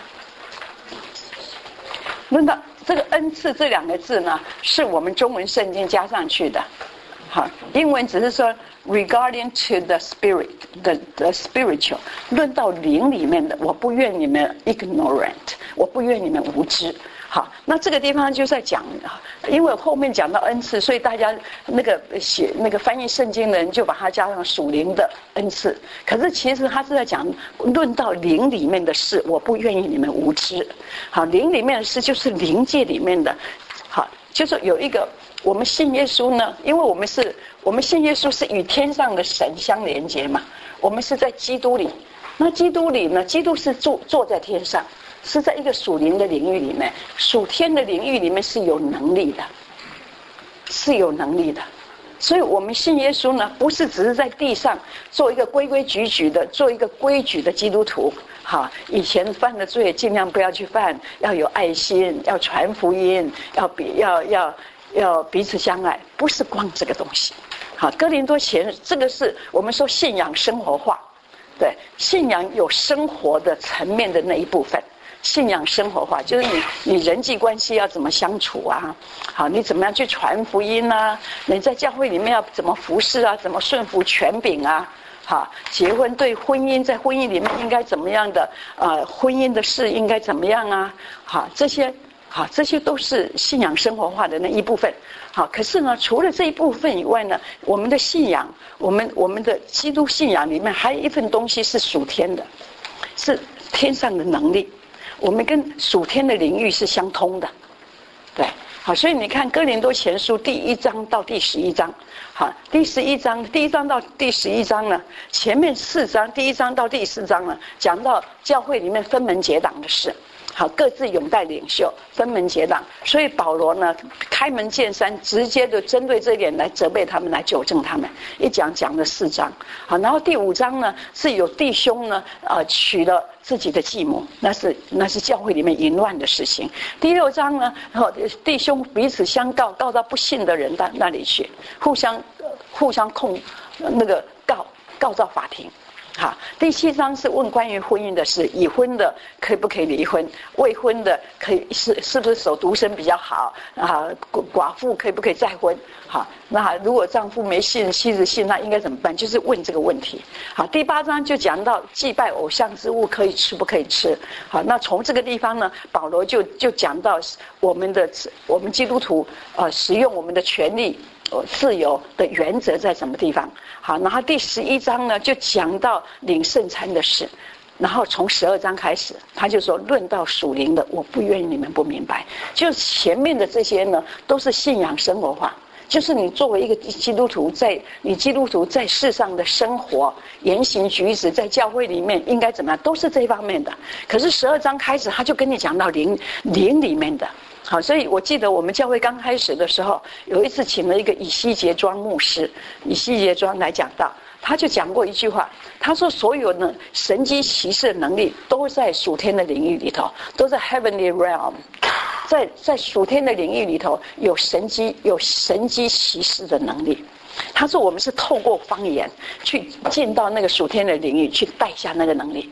论到这个恩赐这两个字呢，是我们中文圣经加上去的。好，英文只是说 regarding to the spirit, the the spiritual， 论到灵里面的，我不愿你们 ignorant， 我不愿你们无知。好，那这个地方就在讲，因为后面讲到恩赐，所以大家那个写那个翻译圣经的人就把它加上属灵的恩赐。可是其实他是在讲论到灵里面的事，我不愿意你们无知。好，灵里面的事就是灵界里面的，好，就是有一个。我们信耶稣呢，因为我们是我们信耶稣是与天上的神相连接嘛，我们是在基督里。那基督里呢，基督是坐坐在天上，是在一个属灵的领域里面，属天的领域里面是有能力的，是有能力的。所以我们信耶稣呢，不是只是在地上做一个规规矩矩的，做一个规矩的基督徒。好，以前犯的罪尽量不要去犯，要有爱心，要传福音，要比要要。要彼此相爱，不是光这个东西。好，哥林多前这个是我们说信仰生活化，对，信仰有生活的层面的那一部分。信仰生活化就是你你人际关系要怎么相处啊？好，你怎么样去传福音啊？你在教会里面要怎么服侍啊？怎么顺服权柄啊？好，结婚对婚姻在婚姻里面应该怎么样的？呃，婚姻的事应该怎么样啊？好，这些。好，这些都是信仰生活化的那一部分。好，可是呢，除了这一部分以外呢，我们的信仰，我们我们的基督信仰里面还有一份东西是属天的，是天上的能力。我们跟属天的领域是相通的。对，好，所以你看哥林多前书第一章到第十一章，好，第十一章第一章到第十一章呢，前面四章第一章到第四章呢，讲到教会里面分门结党的事。好，各自拥戴领袖，分门结党。所以保罗呢，开门见山，直接的针对这一点来责备他们，来纠正他们。一讲讲了四章，好，然后第五章呢，是有弟兄呢，呃，娶了自己的继母，那是那是教会里面淫乱的事情。第六章呢，然后弟兄彼此相告，告到不信的人那那里去，互相互相控那个告告到法庭。好，第七章是问关于婚姻的事，已婚的可以不可以离婚，未婚的可以是是不是守独身比较好啊？寡妇可以不可以再婚？好，那如果丈夫没信，妻子信，那应该怎么办？就是问这个问题。好，第八章就讲到祭拜偶像之物可以吃不可以吃。好，那从这个地方呢，保罗就就讲到我们的我们基督徒呃使用我们的权利。自由的原则在什么地方？好，然后第十一章呢，就讲到领圣餐的事，然后从十二章开始，他就说论到属灵的，我不愿意你们不明白。就是前面的这些呢，都是信仰生活化，就是你作为一个基督徒，在你基督徒在世上的生活、言行举止，在教会里面应该怎么样，都是这方面的。可是十二章开始，他就跟你讲到灵灵里面的。好，所以我记得我们教会刚开始的时候，有一次请了一个以西结庄牧师，以西结庄来讲道，他就讲过一句话，他说所有的神机骑士的能力都在属天的领域里头，都在 heavenly realm， 在在属天的领域里头有神机有神机骑士的能力。他说我们是透过方言去进到那个属天的领域，去带下那个能力。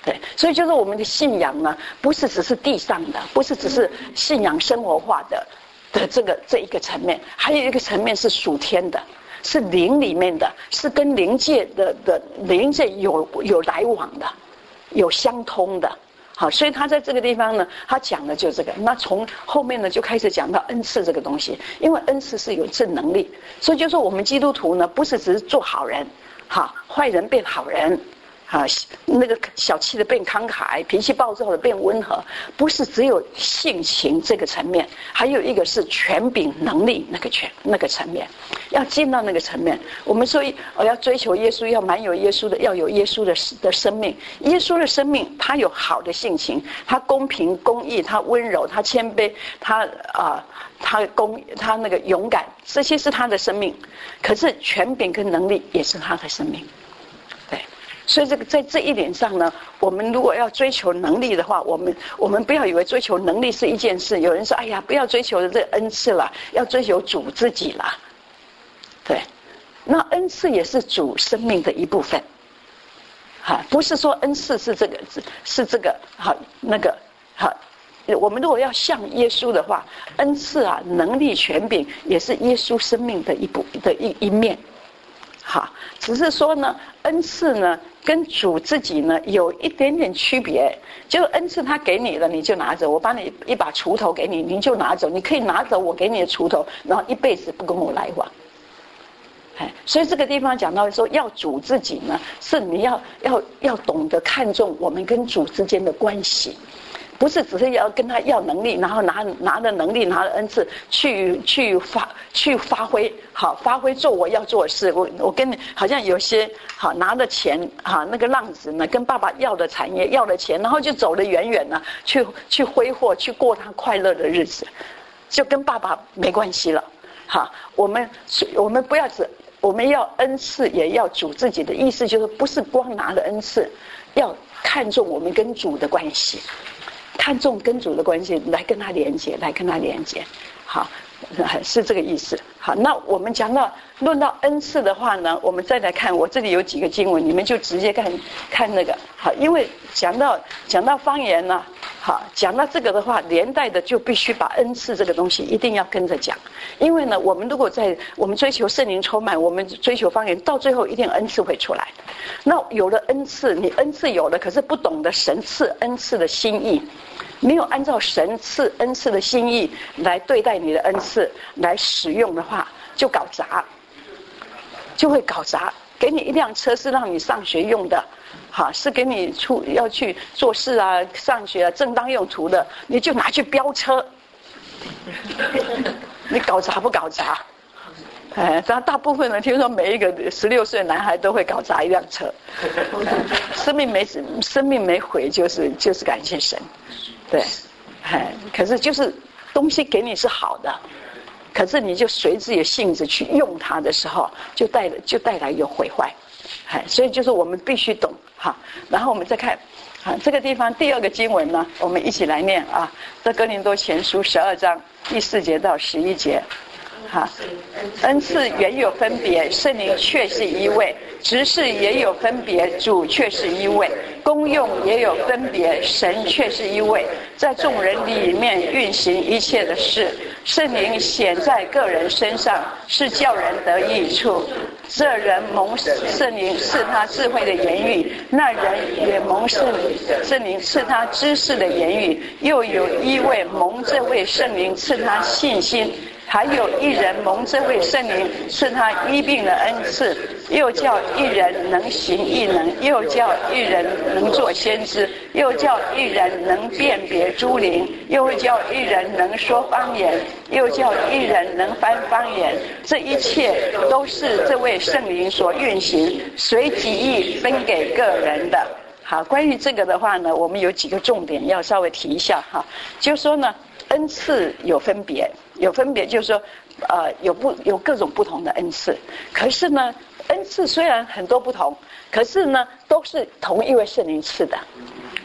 对，所以就是我们的信仰呢，不是只是地上的，不是只是信仰生活化的的这个这一个层面，还有一个层面是属天的，是灵里面的，是跟灵界的的灵界有有来往的，有相通的。好，所以他在这个地方呢，他讲的就这个。那从后面呢，就开始讲到恩赐这个东西，因为恩赐是有这能力，所以就说我们基督徒呢，不是只是做好人，哈，坏人变好人。啊，那个小气的变慷慨，脾气暴躁的变温和，不是只有性情这个层面，还有一个是权柄能力那个权那个层面，要进到那个层面。我们说我要追求耶稣，要满有耶稣的，要有耶稣的的生命。耶稣的生命，他有好的性情，他公平公义，他温柔，他谦卑，他啊、呃，他公他那个勇敢，这些是他的生命。可是权柄跟能力也是他的生命。所以这个在这一点上呢，我们如果要追求能力的话，我们我们不要以为追求能力是一件事。有人说：“哎呀，不要追求这个恩赐了，要追求主自己了。”对，那恩赐也是主生命的一部分。哈，不是说恩赐是这个是这个好那个好。我们如果要像耶稣的话，恩赐啊，能力、权柄也是耶稣生命的一部的一一面。好，只是说呢，恩赐呢跟主自己呢有一点点区别。就恩赐他给你的，你就拿着；我把你一把锄头给你，你就拿走。你可以拿走我给你的锄头，然后一辈子不跟我来往。哎，所以这个地方讲到说，要主自己呢，是你要要要懂得看重我们跟主之间的关系。不是只是要跟他要能力，然后拿拿了能力，拿了恩赐去去发去发挥，好发挥做我要做的事。我我跟你好像有些好拿了钱，哈那个浪子呢，跟爸爸要了产业，要了钱，然后就走得远远呢，去去挥霍，去过他快乐的日子，就跟爸爸没关系了。好，我们我们不要只我们要恩赐，也要主自己的意思，就是不是光拿了恩赐，要看重我们跟主的关系。看重跟主的关系，来跟他连接，来跟他连接，好，是这个意思。好，那我们讲到论到恩赐的话呢，我们再来看，我这里有几个经文，你们就直接看看那个。好，因为讲到讲到方言呢，好，讲到这个的话，连带的就必须把恩赐这个东西一定要跟着讲，因为呢，我们如果在我们追求圣灵充满，我们追求方言，到最后一定恩赐会出来。那有了恩赐，你恩赐有了，可是不懂得神赐恩赐的心意。没有按照神赐恩赐的心意来对待你的恩赐来使用的话，就搞砸，就会搞砸。给你一辆车是让你上学用的，好，是给你出要去做事啊、上学啊正当用途的，你就拿去飙车，你搞砸不搞砸？哎，但大部分人听说每一个十六岁的男孩都会搞砸一辆车，生命没生命没毁，就是就是感谢神。对，哎，可是就是东西给你是好的，可是你就随自己的性子去用它的时候，就带就带来有毁坏，哎，所以就是我们必须懂哈。然后我们再看，啊，这个地方第二个经文呢，我们一起来念啊，在哥林多前书十二章第四节到十一节。哈，恩赐原有分别，圣灵却是一位；执事也有分别，主却是一位；功用也有分别，神却是一位。在众人里面运行一切的事，圣灵显在个人身上，是叫人得益处。这人蒙圣灵赐他智慧的言语，那人也蒙圣圣灵赐他知识的言语。又有一位蒙这位圣灵赐他信心。还有一人蒙这位圣灵赐他医病的恩赐，又叫一人能行异能，又叫一人能做先知，又叫一人能辨别诸灵，又叫一人能说方言，又叫一人能翻方言。这一切都是这位圣灵所运行，随己意分给个人的。好，关于这个的话呢，我们有几个重点要稍微提一下哈，就是说呢，恩赐有分别，有分别就是说，呃，有不有各种不同的恩赐，可是呢，恩赐虽然很多不同，可是呢，都是同一位圣灵赐的，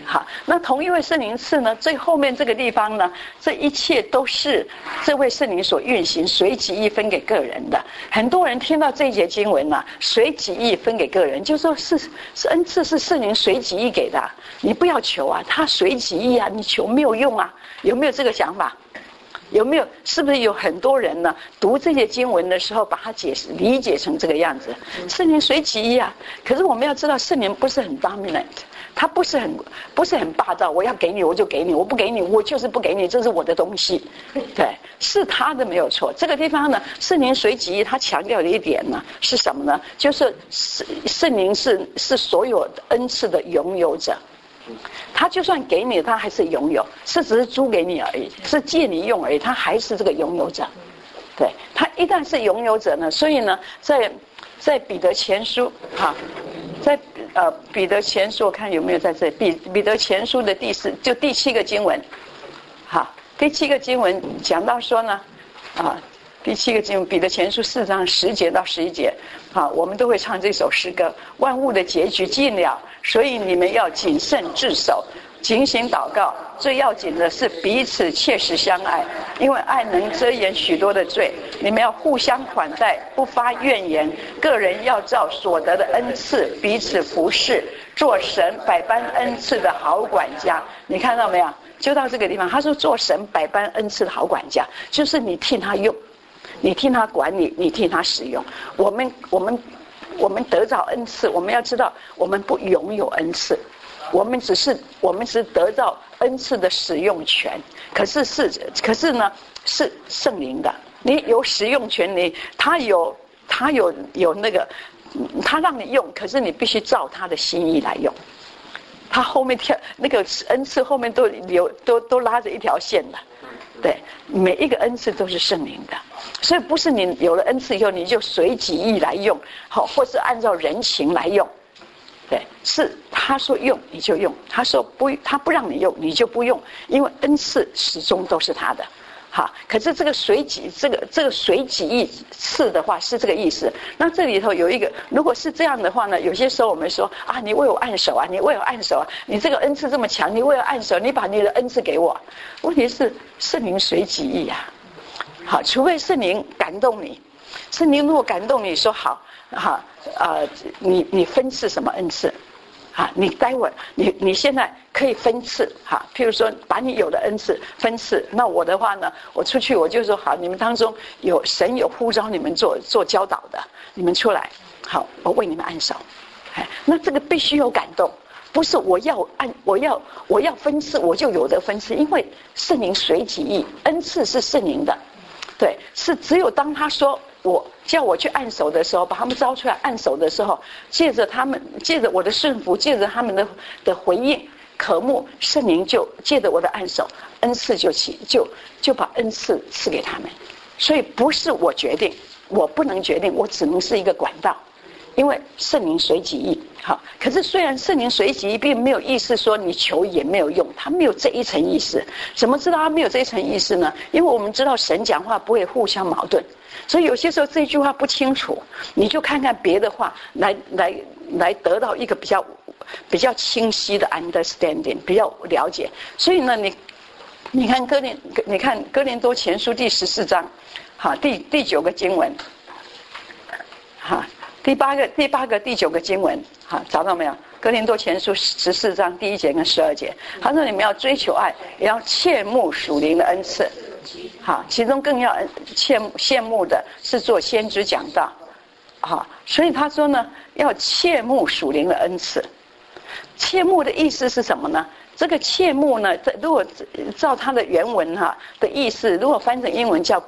好，那同一位圣灵赐呢，最后面这个地方呢，这一切都是这位圣灵所运行，随己意分给个人的。很多人听到这一节经文呢、啊，随己意分给个人，就说是是恩赐是圣灵随己意给的，你不要求啊，他随己意啊，你求没有用啊，有没有这个想法？有没有？是不是有很多人呢？读这些经文的时候，把它解释理解成这个样子？圣灵随己意啊，可是我们要知道，圣灵不是很 dominant， 他不是很不是很霸道。我要给你，我就给你；我不给你，我就是不给你，这是我的东西。对，是他的没有错。这个地方呢，圣灵随己意，他强调的一点呢是什么呢？就是圣灵是是所有恩赐的拥有者。他就算给你，他还是拥有，是只是租给你而已，是借你用而已，他还是这个拥有者。对，他一旦是拥有者呢，所以呢，在在彼得前书哈，在呃彼得前书，我看有没有在这里，彼彼得前书的第四就第七个经文，好，第七个经文讲到说呢，啊。第七个经文，彼得前书四章十节到十一节，好，我们都会唱这首诗歌。万物的结局近了，所以你们要谨慎自守，警醒祷告。最要紧的是彼此切实相爱，因为爱能遮掩许多的罪。你们要互相款待，不发怨言。个人要照所得的恩赐彼此服侍，做神百般恩赐的好管家。你看到没有？就到这个地方，他说做神百般恩赐的好管家，就是你替他用。你替他管理，你替他使用。我们我们我们得到恩赐，我们要知道，我们不拥有恩赐，我们只是我们只是得到恩赐的使用权。可是是可是呢，是圣灵的，你有使用权，你他有他有有那个，他让你用，可是你必须照他的心意来用。他后面跳那个恩赐后面都有都都拉着一条线的。对，每一个恩赐都是圣灵的，所以不是你有了恩赐以后你就随己意来用，好，或是按照人情来用。对，是他说用你就用，他说不，他不让你用你就不用，因为恩赐始终都是他的。好，可是这个随己，这个这个随己意赐的话是这个意思。那这里头有一个，如果是这样的话呢，有些时候我们说啊，你为我按手啊，你为我按手啊，你这个恩赐这么强，你为我按手，你把你的恩赐给我。问题是圣灵随己意啊，好，除非圣灵感动你，圣灵如果感动你说好，哈，呃，你你分赐什么恩赐？啊，你待会儿你你现在可以分赐哈，譬如说把你有的恩赐分赐。那我的话呢，我出去我就说好，你们当中有神有呼召你们做做教导的，你们出来，好，我为你们按手。哎，那这个必须有感动，不是我要按我要我要分赐我就有的分赐，因为圣灵随己意，恩赐是圣灵的，对，是只有当他说。我叫我去按手的时候，把他们招出来按手的时候，借着他们，借着我的顺服，借着他们的的回应，渴慕圣灵就借着我的按手，恩赐就起，就就把恩赐赐给他们。所以不是我决定，我不能决定，我只能是一个管道，因为圣灵随己意。好，可是虽然圣灵随己意，并没有意思说你求也没有用，他没有这一层意思。怎么知道他没有这一层意思呢？因为我们知道神讲话不会互相矛盾。所以有些时候这句话不清楚，你就看看别的话来来来得到一个比较比较清晰的 understanding， 比较了解。所以呢，你你看哥林，你看哥林多前书第十四章，好，第第九个经文，好，第八个第八个第九个经文，好，找到没有？哥林多前书十四章第一节跟十二节，他说你们要追求爱，也要切慕属灵的恩赐。好，其中更要羡慕羡慕的是做先知讲道，好，所以他说呢，要切慕属灵的恩赐。切慕的意思是什么呢？这个切慕呢，如果照它的原文哈的意思，如果翻成英文叫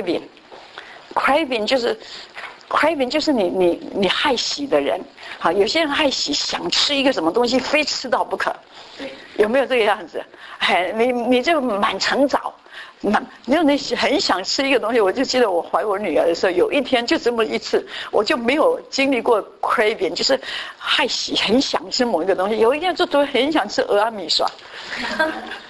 craving，craving 就是 craving 就是你你你害喜的人，好，有些人害喜想吃一个什么东西，非吃到不可，有没有这个样子？哎，你你就满城找。那你你很想吃一个东西，我就记得我怀我女儿的时候，有一天就这么一次，我就没有经历过 craving， 就是害喜，很想吃某一个东西。有一天就都很想吃俄阿米刷，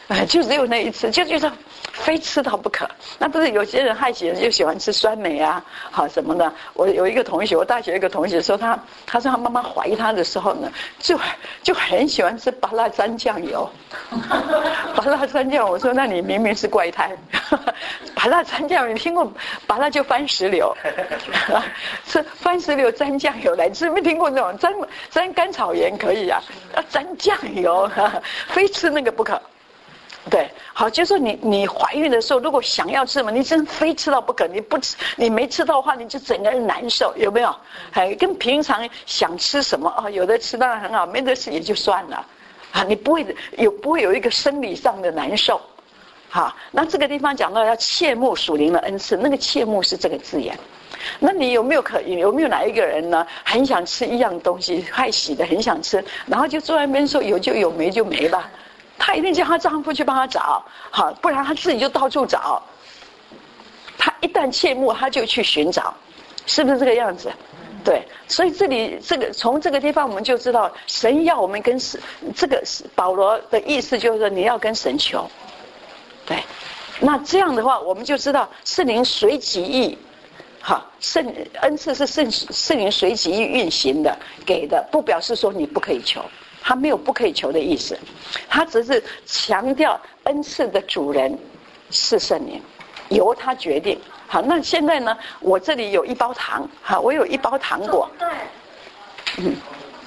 啊，就只有那一次，就觉得非吃到不可。那不是有些人害喜人就喜欢吃酸梅啊，好什么的。我有一个同学，我大学有一个同学说他，他说他妈妈怀疑他的时候呢，就就很喜欢吃芭乐沾酱油。芭乐沾酱，我说那你明明是怪胎。芭乐沾酱油，你听过芭乐就番石榴，是番石榴沾酱油来吃，没听过这种沾沾甘草盐可以啊，要沾酱油，非吃那个不可。对，好，就是说你你怀孕的时候，如果想要吃嘛，你真非吃到不可，你不吃，你没吃到的话，你就整个人难受，有没有？哎，跟平常想吃什么啊，有的吃当然很好，没得吃也就算了，啊，你不会有不会有一个生理上的难受，好，那这个地方讲到要切慕属灵的恩赐，那个切慕是这个字眼。那你有没有可有没有哪一个人呢，很想吃一样东西，害喜的很想吃，然后就坐在那边说有就有，没就没吧？她一定叫她丈夫去帮她找，好，不然她自己就到处找。她一旦切慕，她就去寻找，是不是这个样子？对，所以这里这个从这个地方我们就知道，神要我们跟神，这个保罗的意思就是说你要跟神求，对，那这样的话我们就知道圣灵随己意，好，圣恩赐是圣圣灵随己意运行的，给的，不表示说你不可以求。他没有不可以求的意思，他只是强调恩赐的主人是圣灵，由他决定。好，那现在呢，我这里有一包糖，好，我有一包糖果。嗯。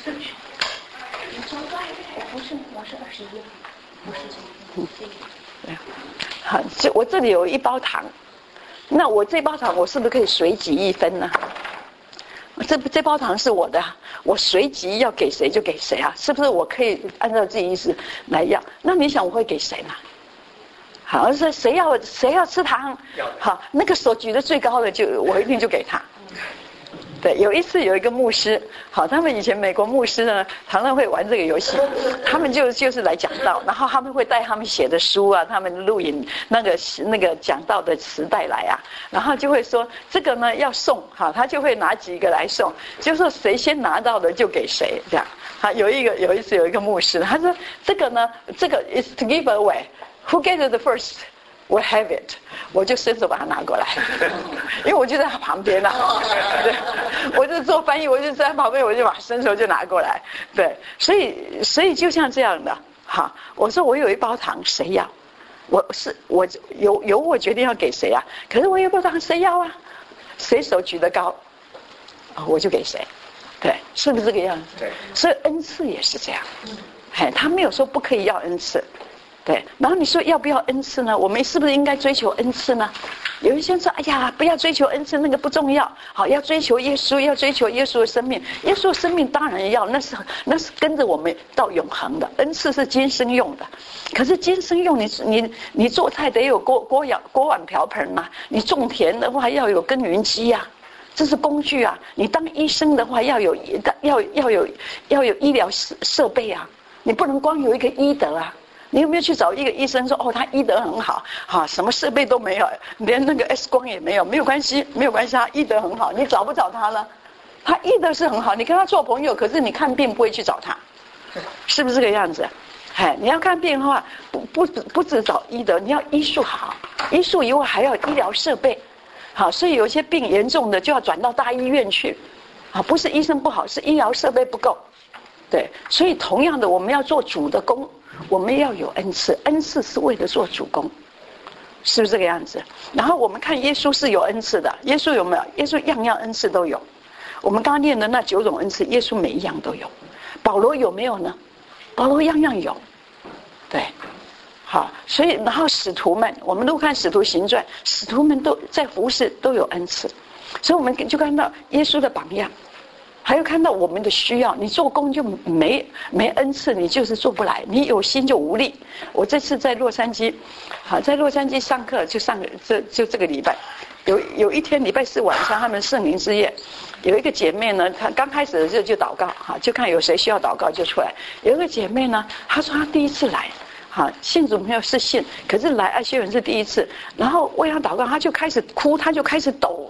不是，我是二十一，不是这个。嗯。好，这我这里有一包糖，那我这包糖我是不是可以随己意分呢？这这包糖是我的，我随即要给谁就给谁啊，是不是？我可以按照自己意思来要。那你想我会给谁呢？好，是谁要谁要吃糖？好，那个手举得最高的就我一定就给他。对，有一次有一个牧师，好，他们以前美国牧师呢，常常会玩这个游戏，他们就就是来讲道，然后他们会带他们写的书啊，他们录影那个那个讲道的磁带来啊，然后就会说这个呢要送，好，他就会拿几个来送，就说谁先拿到的就给谁这样。好，有一个有一次有一个牧师，他说这个呢，这个 is to give away，who gets the first？will have it， 我就伸手把它拿过来，因为我就在他旁边啊，对，我就做翻译，我就在他旁边，我就把伸手就拿过来，对，所以所以就像这样的，好，我说我有一包糖，谁要？我是我有有我决定要给谁啊？可是我有一包糖，谁要啊？谁手举得高，我就给谁，对，是不是这个样子？对，所以恩赐也是这样，哎，他没有说不可以要恩赐。对，然后你说要不要恩赐呢？我们是不是应该追求恩赐呢？有一些人说：“哎呀，不要追求恩赐，那个不重要。好，要追求耶稣，要追求耶稣的生命。耶稣的生命当然要，那是那是跟着我们到永恒的。恩赐是今生用的，可是今生用你你你做菜得有锅锅碗锅碗瓢盆嘛，你种田的话要有耕耘机呀、啊。”这是工具啊！你当医生的话要有要要有要有医疗设设备啊！你不能光有一个医德啊！你有没有去找一个医生说哦，他医德很好，哈，什么设备都没有，连那个 X 光也没有，没有关系，没有关系，他医德很好，你找不找他呢？他医德是很好，你跟他做朋友，可是你看病不会去找他，是不是这个样子？哎，你要看病的话，不不不只找医德，你要医术好，医术以外还要医疗设备，好，所以有些病严重的就要转到大医院去，啊，不是医生不好，是医疗设备不够，对，所以同样的，我们要做主的工。我们要有恩赐，恩赐是为了做主工，是不是这个样子？然后我们看耶稣是有恩赐的，耶稣有没有？耶稣样样恩赐都有。我们刚刚念的那九种恩赐，耶稣每一样都有。保罗有没有呢？保罗样样有，对，好，所以然后使徒们，我们都看使徒行传，使徒们都在服事都有恩赐，所以我们就看到耶稣的榜样。还有看到我们的需要，你做工就没没恩赐，你就是做不来，你有心就无力。我这次在洛杉矶，好，在洛杉矶上课就上这就这个礼拜，有有一天礼拜四晚上，他们圣灵之夜，有一个姐妹呢，她刚开始的时候就祷告，哈，就看有谁需要祷告就出来。有一个姐妹呢，她说她第一次来，哈，信主没有是信，可是来爱修人是第一次，然后为她祷告，她就开始哭，她就开始抖。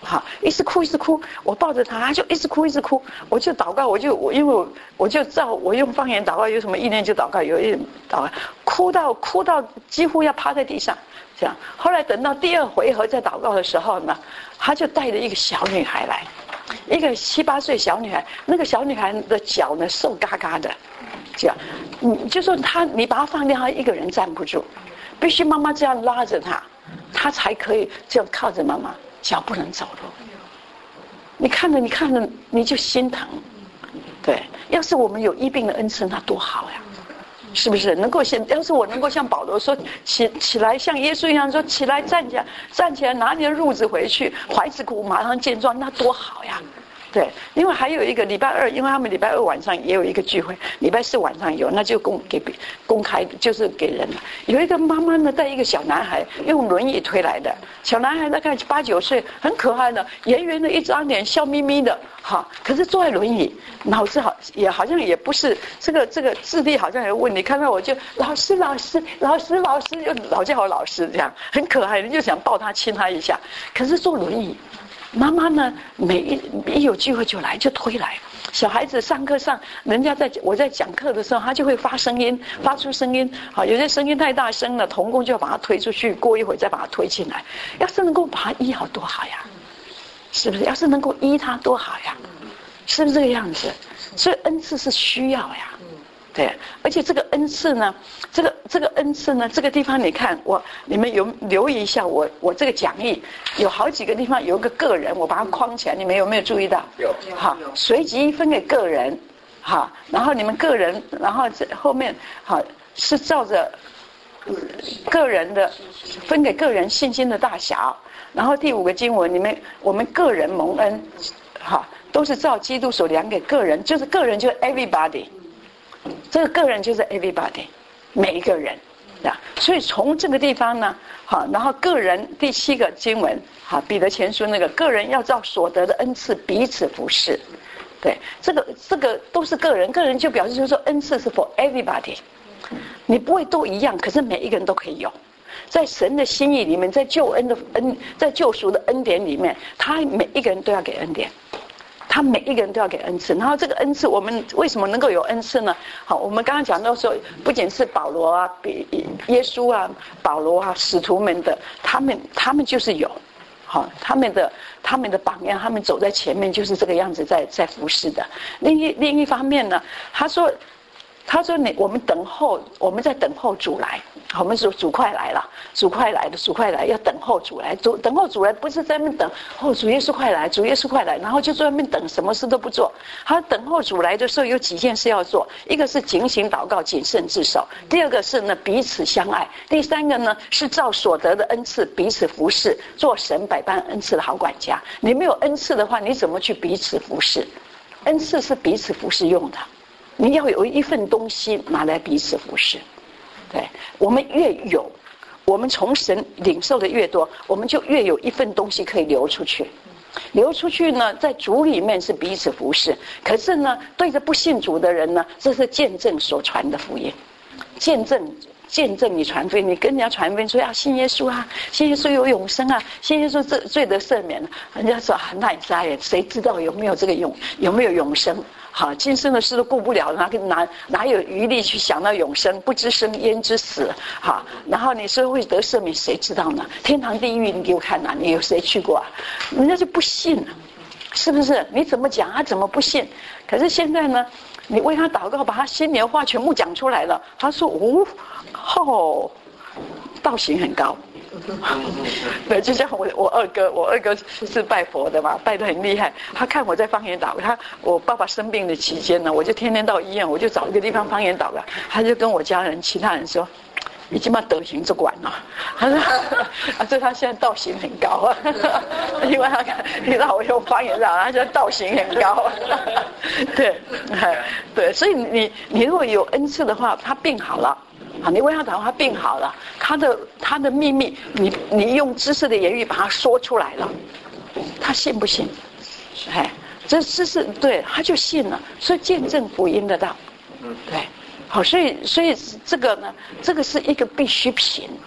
好，一直哭一直哭，我抱着他，他就一直哭一直哭，我就祷告，我就我因为我我就照我用方言祷告，有什么意念就祷告，有一点祷告，哭到哭到几乎要趴在地上，这样。后来等到第二回合在祷告的时候呢，他就带着一个小女孩来，一个七八岁小女孩，那个小女孩的脚呢瘦嘎嘎的，这样，你就说她你把她放掉，她一个人站不住，必须妈妈这样拉着她，她才可以这样靠着妈妈。脚不能走路，你看着你看着你就心疼，对。要是我们有医病的恩赐，那多好呀，是不是？能够像，要是我能够像保罗说起起来，像耶稣一样说起来站起来，站起来拿你的褥子回去，怀子骨马上健壮，那多好呀。对，因为还有一个礼拜二，因为他们礼拜二晚上也有一个聚会，礼拜四晚上有，那就公给公开，就是给人了。有一个妈妈呢，带一个小男孩，用轮椅推来的，小男孩大概八九岁，很可爱的，圆圆的一张脸，笑眯眯的，哈，可是坐在轮椅，脑子好也好像也不是这个这个智力好像有问题，看到我就老师老师老师老师，就老叫我老师这样，很可爱，你就想抱他亲他一下，可是坐轮椅。妈妈呢，每一一有机会就来，就推来。小孩子上课上，人家在我在讲课的时候，他就会发声音，发出声音。好，有些声音太大声了，童工就要把他推出去，过一会再把他推进来。要是能够把他医好，多好呀！是不是？要是能够医他，多好呀！是不是这个样子？所以恩赐是需要呀。对，而且这个恩赐呢，这个这个恩赐呢，这个地方你看我，你们有留意一下我我这个讲义，有好几个地方有一个个人，我把它框起来，你们有没有注意到？ 有。 好，随即分给个人，好，然后你们个人，然后这后面好是照着个人的分给个人信心的大小，然后第五个经文，你们我们个人蒙恩，好，都是照基督所量给个人，就是个人就是 everybody。这个个人就是 everybody， 每一个人，啊，所以从这个地方呢，好，然后个人第七个经文，好，彼得前书那个个人要照所得的恩赐彼此服侍，对，这个这个都是个人，个人就表示就是说恩赐是 for everybody， 你不会都一样，可是每一个人都可以有，在神的心意里面，在救恩的恩，在救赎的恩典里面，他每一个人都要给恩典。他每一个人都要给恩赐，然后这个恩赐，我们为什么能够有恩赐呢？好，我们刚刚讲到说，不仅是保罗啊、比耶稣啊、保罗啊、使徒们的，他们他们就是有，好，他们的他们的榜样，他们走在前面就是这个样子在在服侍的。另一另一方面呢，他说。他说你我们等候，我们在等候主来。我们说主快来了，主快来了，主快来，要等候主来。主等候主来，不是在那边等哦，主耶稣快来，主耶稣快来，然后就在那边等，什么事都不做。他等候主来的时候，有几件事要做：一个是警醒祷告，谨慎自守；第二个是呢彼此相爱；第三个呢是照所得的恩赐彼此服侍，做神百般恩赐的好管家。你没有恩赐的话，你怎么去彼此服侍？恩赐是彼此服侍用的。你要有一份东西拿来彼此服侍，对，我们越有，我们从神领受的越多，我们就越有一份东西可以流出去。流出去呢，在主里面是彼此服侍，可是呢，对着不信主的人呢，这是见证所传的福音，见证。见证你传福音，你跟人家传福音说要信耶稣啊，信耶稣有永生啊，信耶稣罪罪得赦免了。人家说啊，那你在耶，谁知道有没有这个永有没有永生？好，今生的事都顾不了，哪哪哪有余力去想到永生？不知生焉知死？好，然后你说会得赦免，谁知道呢？天堂地狱，你给我看哪、啊？你有谁去过啊？人家就不信了，是不是？你怎么讲他怎么不信？可是现在呢？你为他祷告，把他心里的话全部讲出来了。他说：“哦，哦，道行很高。”对，就像我我二哥，我二哥是拜佛的嘛，拜得很厉害。他看我在方言祷告，他我爸爸生病的期间呢，我就天天到医院，我就找一个地方方言祷告。他就跟我家人、其他人说。已经把德行做完了，他说啊，这他现在道行很高啊，因为他你知道我用方言讲，他现在道行很高，对，对，所以你你如果有恩赐的话，他病好了，啊，你为他祷告，他病好了，他的他的秘密，你你用知识的言语把他说出来了，他信不信？哎，这知识对，他就信了，所以见证福音的道，对。好，所以所以这个呢，这个是一个必需品，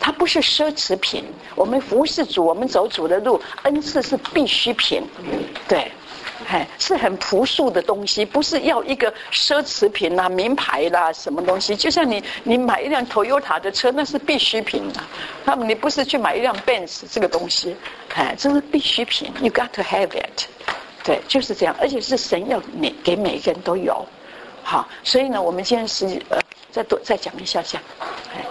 它不是奢侈品。我们服侍主，我们走主的路，恩赐是必需品，对。哎，是很朴素的东西，不是要一个奢侈品啦、名牌啦什么东西。就像你你买一辆 Toyota 的车，那是必需品啊。他们你不是去买一辆 Benz 这个东西，哎，这是必需品 ，You got to have it。对，就是这样，而且是神要每给每个人都有。好，所以呢，我们今天是呃，再多再讲一下下，哎，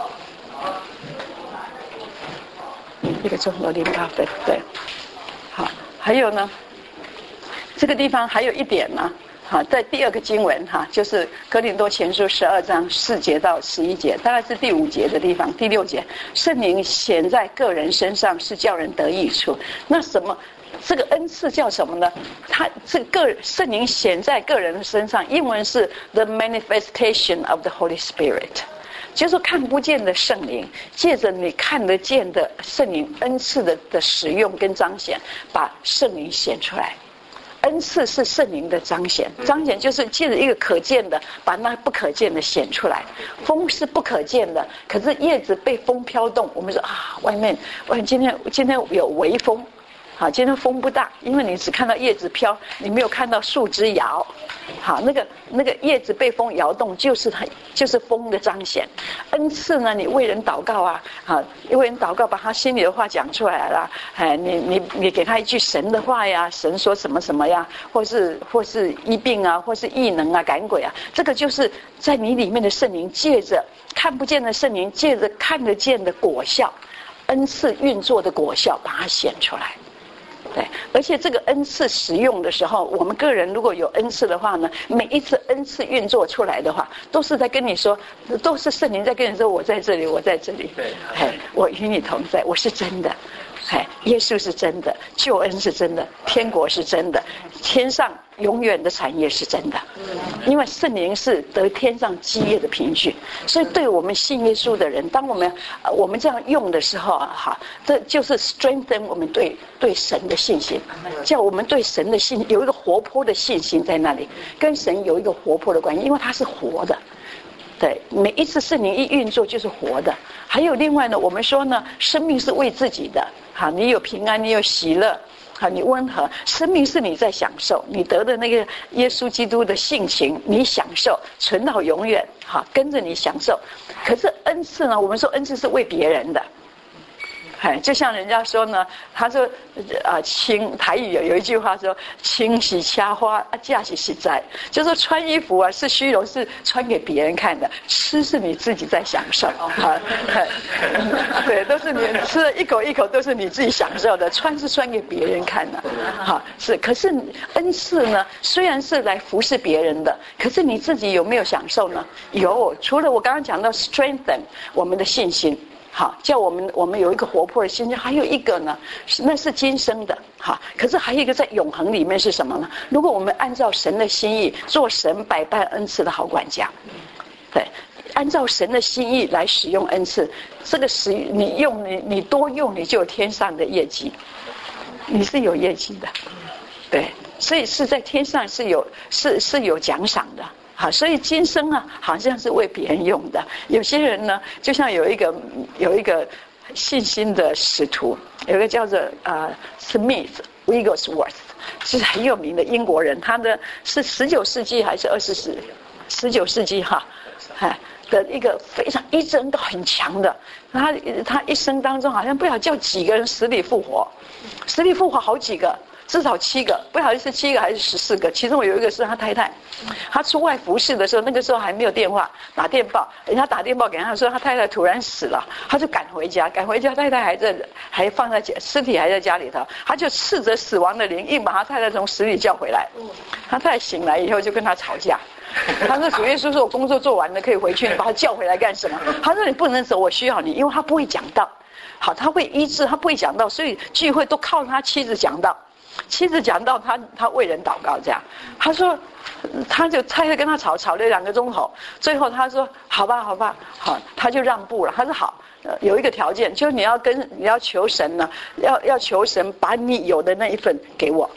一个钟头零八分，对，好，还有呢。这个地方还有一点呢，哈，在第二个经文哈，就是哥林多前书十二章四节到十一节，大概是第五节的地方，第六节，圣灵显在个人身上是叫人得益处。那什么？这个恩赐叫什么呢？它这个圣灵显在个人身上，英文是 the manifestation of the Holy Spirit。就是看不见的圣灵，借着你看得见的圣灵恩赐的的使用跟彰显，把圣灵显出来。恩赐是圣灵的彰显，彰显就是借着一个可见的，把那不可见的显出来。风是不可见的，可是叶子被风飘动，我们说啊，外面，外面今天今天有微风，好，今天风不大，因为你只看到叶子飘，你没有看到树枝摇。好，那个那个叶子被风摇动，就是它，就是风的彰显。恩赐呢，你为人祷告啊，啊，为人祷告，把他心里的话讲出来了，哎，你你你给他一句神的话呀，神说什么什么呀，或是或是医病啊，或是异能啊，赶鬼啊，这个就是在你里面的圣灵，借着看不见的圣灵，借着看得见的果效，恩赐运作的果效，把它显出来。对，而且这个恩赐使用的时候，我们个人如果有恩赐的话呢，每一次恩赐运作出来的话，都是在跟你说，都是圣灵在跟你说，我在这里，我在这里，哎，我与你同在，我是真的，哎，耶稣是真的，救恩是真的，天国是真的，天上永远的产业是真的，因为圣灵是得天上基业的凭据，所以对我们信耶稣的人，当我们呃我们这样用的时候啊，哈，这就是 strengthen 我们对对神的信心，叫我们对神的信有一个活泼的信心在那里，跟神有一个活泼的关系，因为它是活的。对，每一次圣灵一运作就是活的。还有另外呢，我们说呢，生命是为自己的，好，你有平安，你有喜乐，好，你温和，生命是你在享受，你得的那个耶稣基督的性情，你享受，存到永远，好，跟着你享受。可是恩赐呢，我们说恩赐是为别人的。哎，就像人家说呢，他说，啊、呃，清台语有有一句话说，清是掐花，啊，价是实在，就说穿衣服啊是虚荣，是穿给别人看的，吃是你自己在享受，啊，对，都是你吃了一口一口都是你自己享受的，穿是穿给别人看的，好，是，可是恩赐呢，虽然是来服侍别人的，可是你自己有没有享受呢？有，除了我刚刚讲到 strengthen 我们的信心。好，叫我们我们有一个活泼的心，还有一个呢，那是今生的，好，可是还有一个在永恒里面是什么呢？如果我们按照神的心意，做神百般恩赐的好管家，对，按照神的心意来使用恩赐，这个使你用你你多用，你就有天上的业绩，你是有业绩的，对，所以是在天上是有是是有奖赏的。好，所以今生啊，好像是为别人用的。有些人呢，就像有一个有一个信心的使徒，有一个叫做呃 Smith Wigglesworth， 是很有名的英国人，他的是十九世纪还是二十世十九世纪哈，哎的一个非常医治恩都很强的。他他一生当中好像不晓得叫几个人死里复活，死里复活好几个。至少七个，不晓得是七个还是十四个。其中有一个是他太太，他出外服侍的时候，那个时候还没有电话，打电报，人家打电报给他说他太太突然死了，他就赶回家，赶回家太太还在，还放在家，尸体还在家里头，他就斥责死亡的灵，硬把他太太从死里叫回来。他太太醒来以后就跟他吵架，他说主耶稣说我工作做完了可以回去，你把他叫回来干什么？他说你不能走，我需要你，因为他不会讲道，好，他会医治，他不会讲道，所以聚会都靠他妻子讲道。妻子讲到他他为人祷告这样，他说他就太太跟他吵吵了两个钟头，最后他说好吧好吧好，他就让步了。他说好，呃、有一个条件，就是你要跟你要求神呢，要要求神把你有的那一份给我，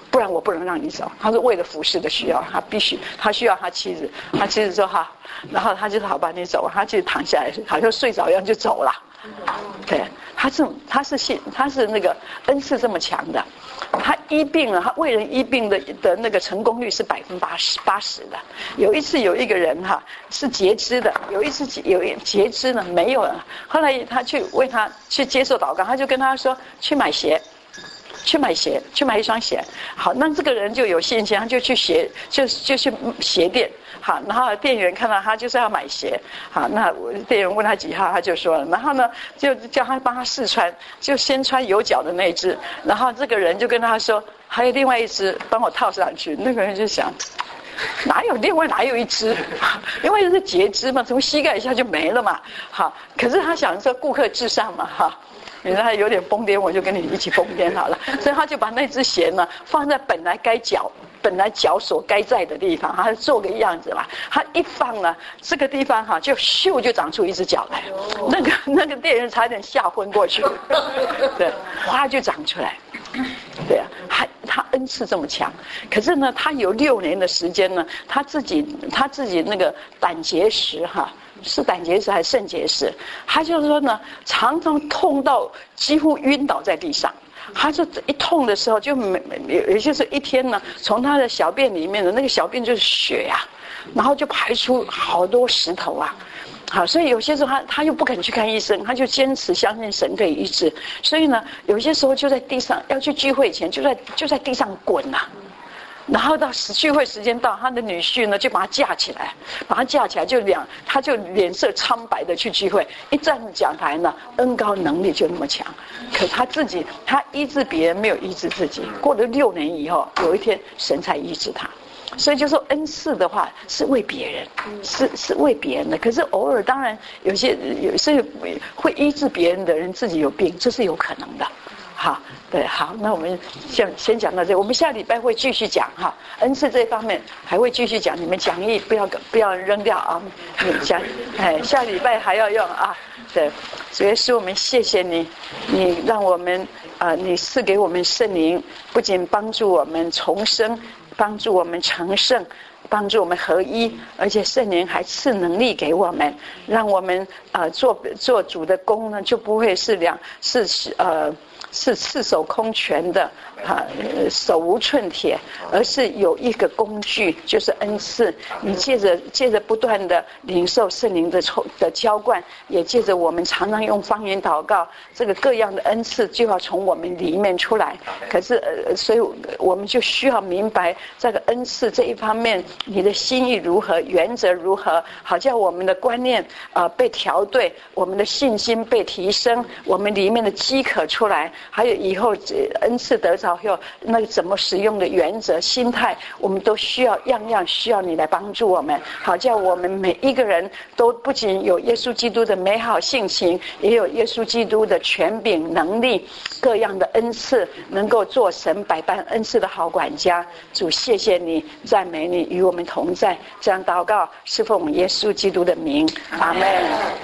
不然我不能让你走。他说为了服侍的需要，他必须他需要他妻子，他妻子说好，然后他就说好吧，你走，他就躺下来，好像睡着一样就走了。对，他是他是信他是那个恩赐这么强的，他医病了，他为人医病的的那个成功率是百分之八十八十的。有一次有一个人哈是截肢的，有一次有一截肢呢没有了，后来他去为他去接受祷告，他就跟他说去买鞋。去买鞋，去买一双鞋。好，那这个人就有信心，他就去鞋，就就去鞋店。好，然后店员看到他就是要买鞋。好，那店员问他几号，他就说了。然后呢，就叫他帮他试穿，就先穿有脚的那只。然后这个人就跟他说，还有另外一只，帮我套上去。那个人就想，哪有另外哪有一只？因为是截肢嘛，从膝盖以下就没了嘛。好，可是他想说顾客至上嘛，哈。你让他有点疯癫，我就跟你一起疯癫好了。所以他就把那只鞋呢放在本来该脚、本来脚所该在的地方，他做个样子嘛。他一放呢，这个地方哈就咻就长出一只脚来，那个那个店员差点吓昏过去。对，哗就长出来。对啊，他他恩赐这么强，可是呢，他有六年的时间呢，他自己他自己那个胆结石哈。是胆结石还是肾结石？他就是说呢，常常痛到几乎晕倒在地上。他就一痛的时候，就每也就是一天呢，从他的小便里面的那个小便就是血呀、啊，然后就排出好多石头啊。好，所以有些时候他他又不肯去看医生，他就坚持相信神可以医治。所以呢，有些时候就在地上要去聚会前，就在就在地上滚呐、啊。然后到聚会时间到，他的女婿呢就把他架起来，把他架起来就两，他就脸色苍白的去聚会。一站讲台呢，恩膏能力就那么强，可他自己他医治别人没有医治自己。过了六年以后，有一天神才医治他。所以就说恩赐的话是为别人，是是为别人的。可是偶尔当然有些有些会医治别人的人自己有病，这是有可能的。好，对，好，那我们先先讲到这，我们下礼拜会继续讲哈，恩赐这一方面还会继续讲，你们讲义不要不要扔掉啊，你讲，哎，下礼拜还要用啊，对，主耶稣，我们谢谢你，你让我们啊、呃，你赐给我们圣灵，不仅帮助我们重生，帮助我们成圣。帮助我们合一，而且圣灵还赐能力给我们，让我们呃做做主的工呢，就不会是两是呃是赤手空拳的啊、呃、手无寸铁，而是有一个工具，就是恩赐。你借着借着不断的领受圣灵的抽的浇灌，也借着我们常常用方言祷告，这个各样的恩赐就要从我们里面出来。可是呃，所以我们就需要明白这个恩赐这一方面。你的心意如何，原则如何，好叫我们的观念呃被调对，我们的信心被提升，我们里面的饥渴出来，还有以后恩赐得着后那个怎么使用的原则心态，我们都需要样样需要你来帮助我们，好叫我们每一个人都不仅有耶稣基督的美好性情，也有耶稣基督的权柄能力，各样的恩赐，能够做神百般恩赐的好管家。主，谢谢你，赞美你，与我们同在。这样祷告是奉耶稣基督的名，阿们。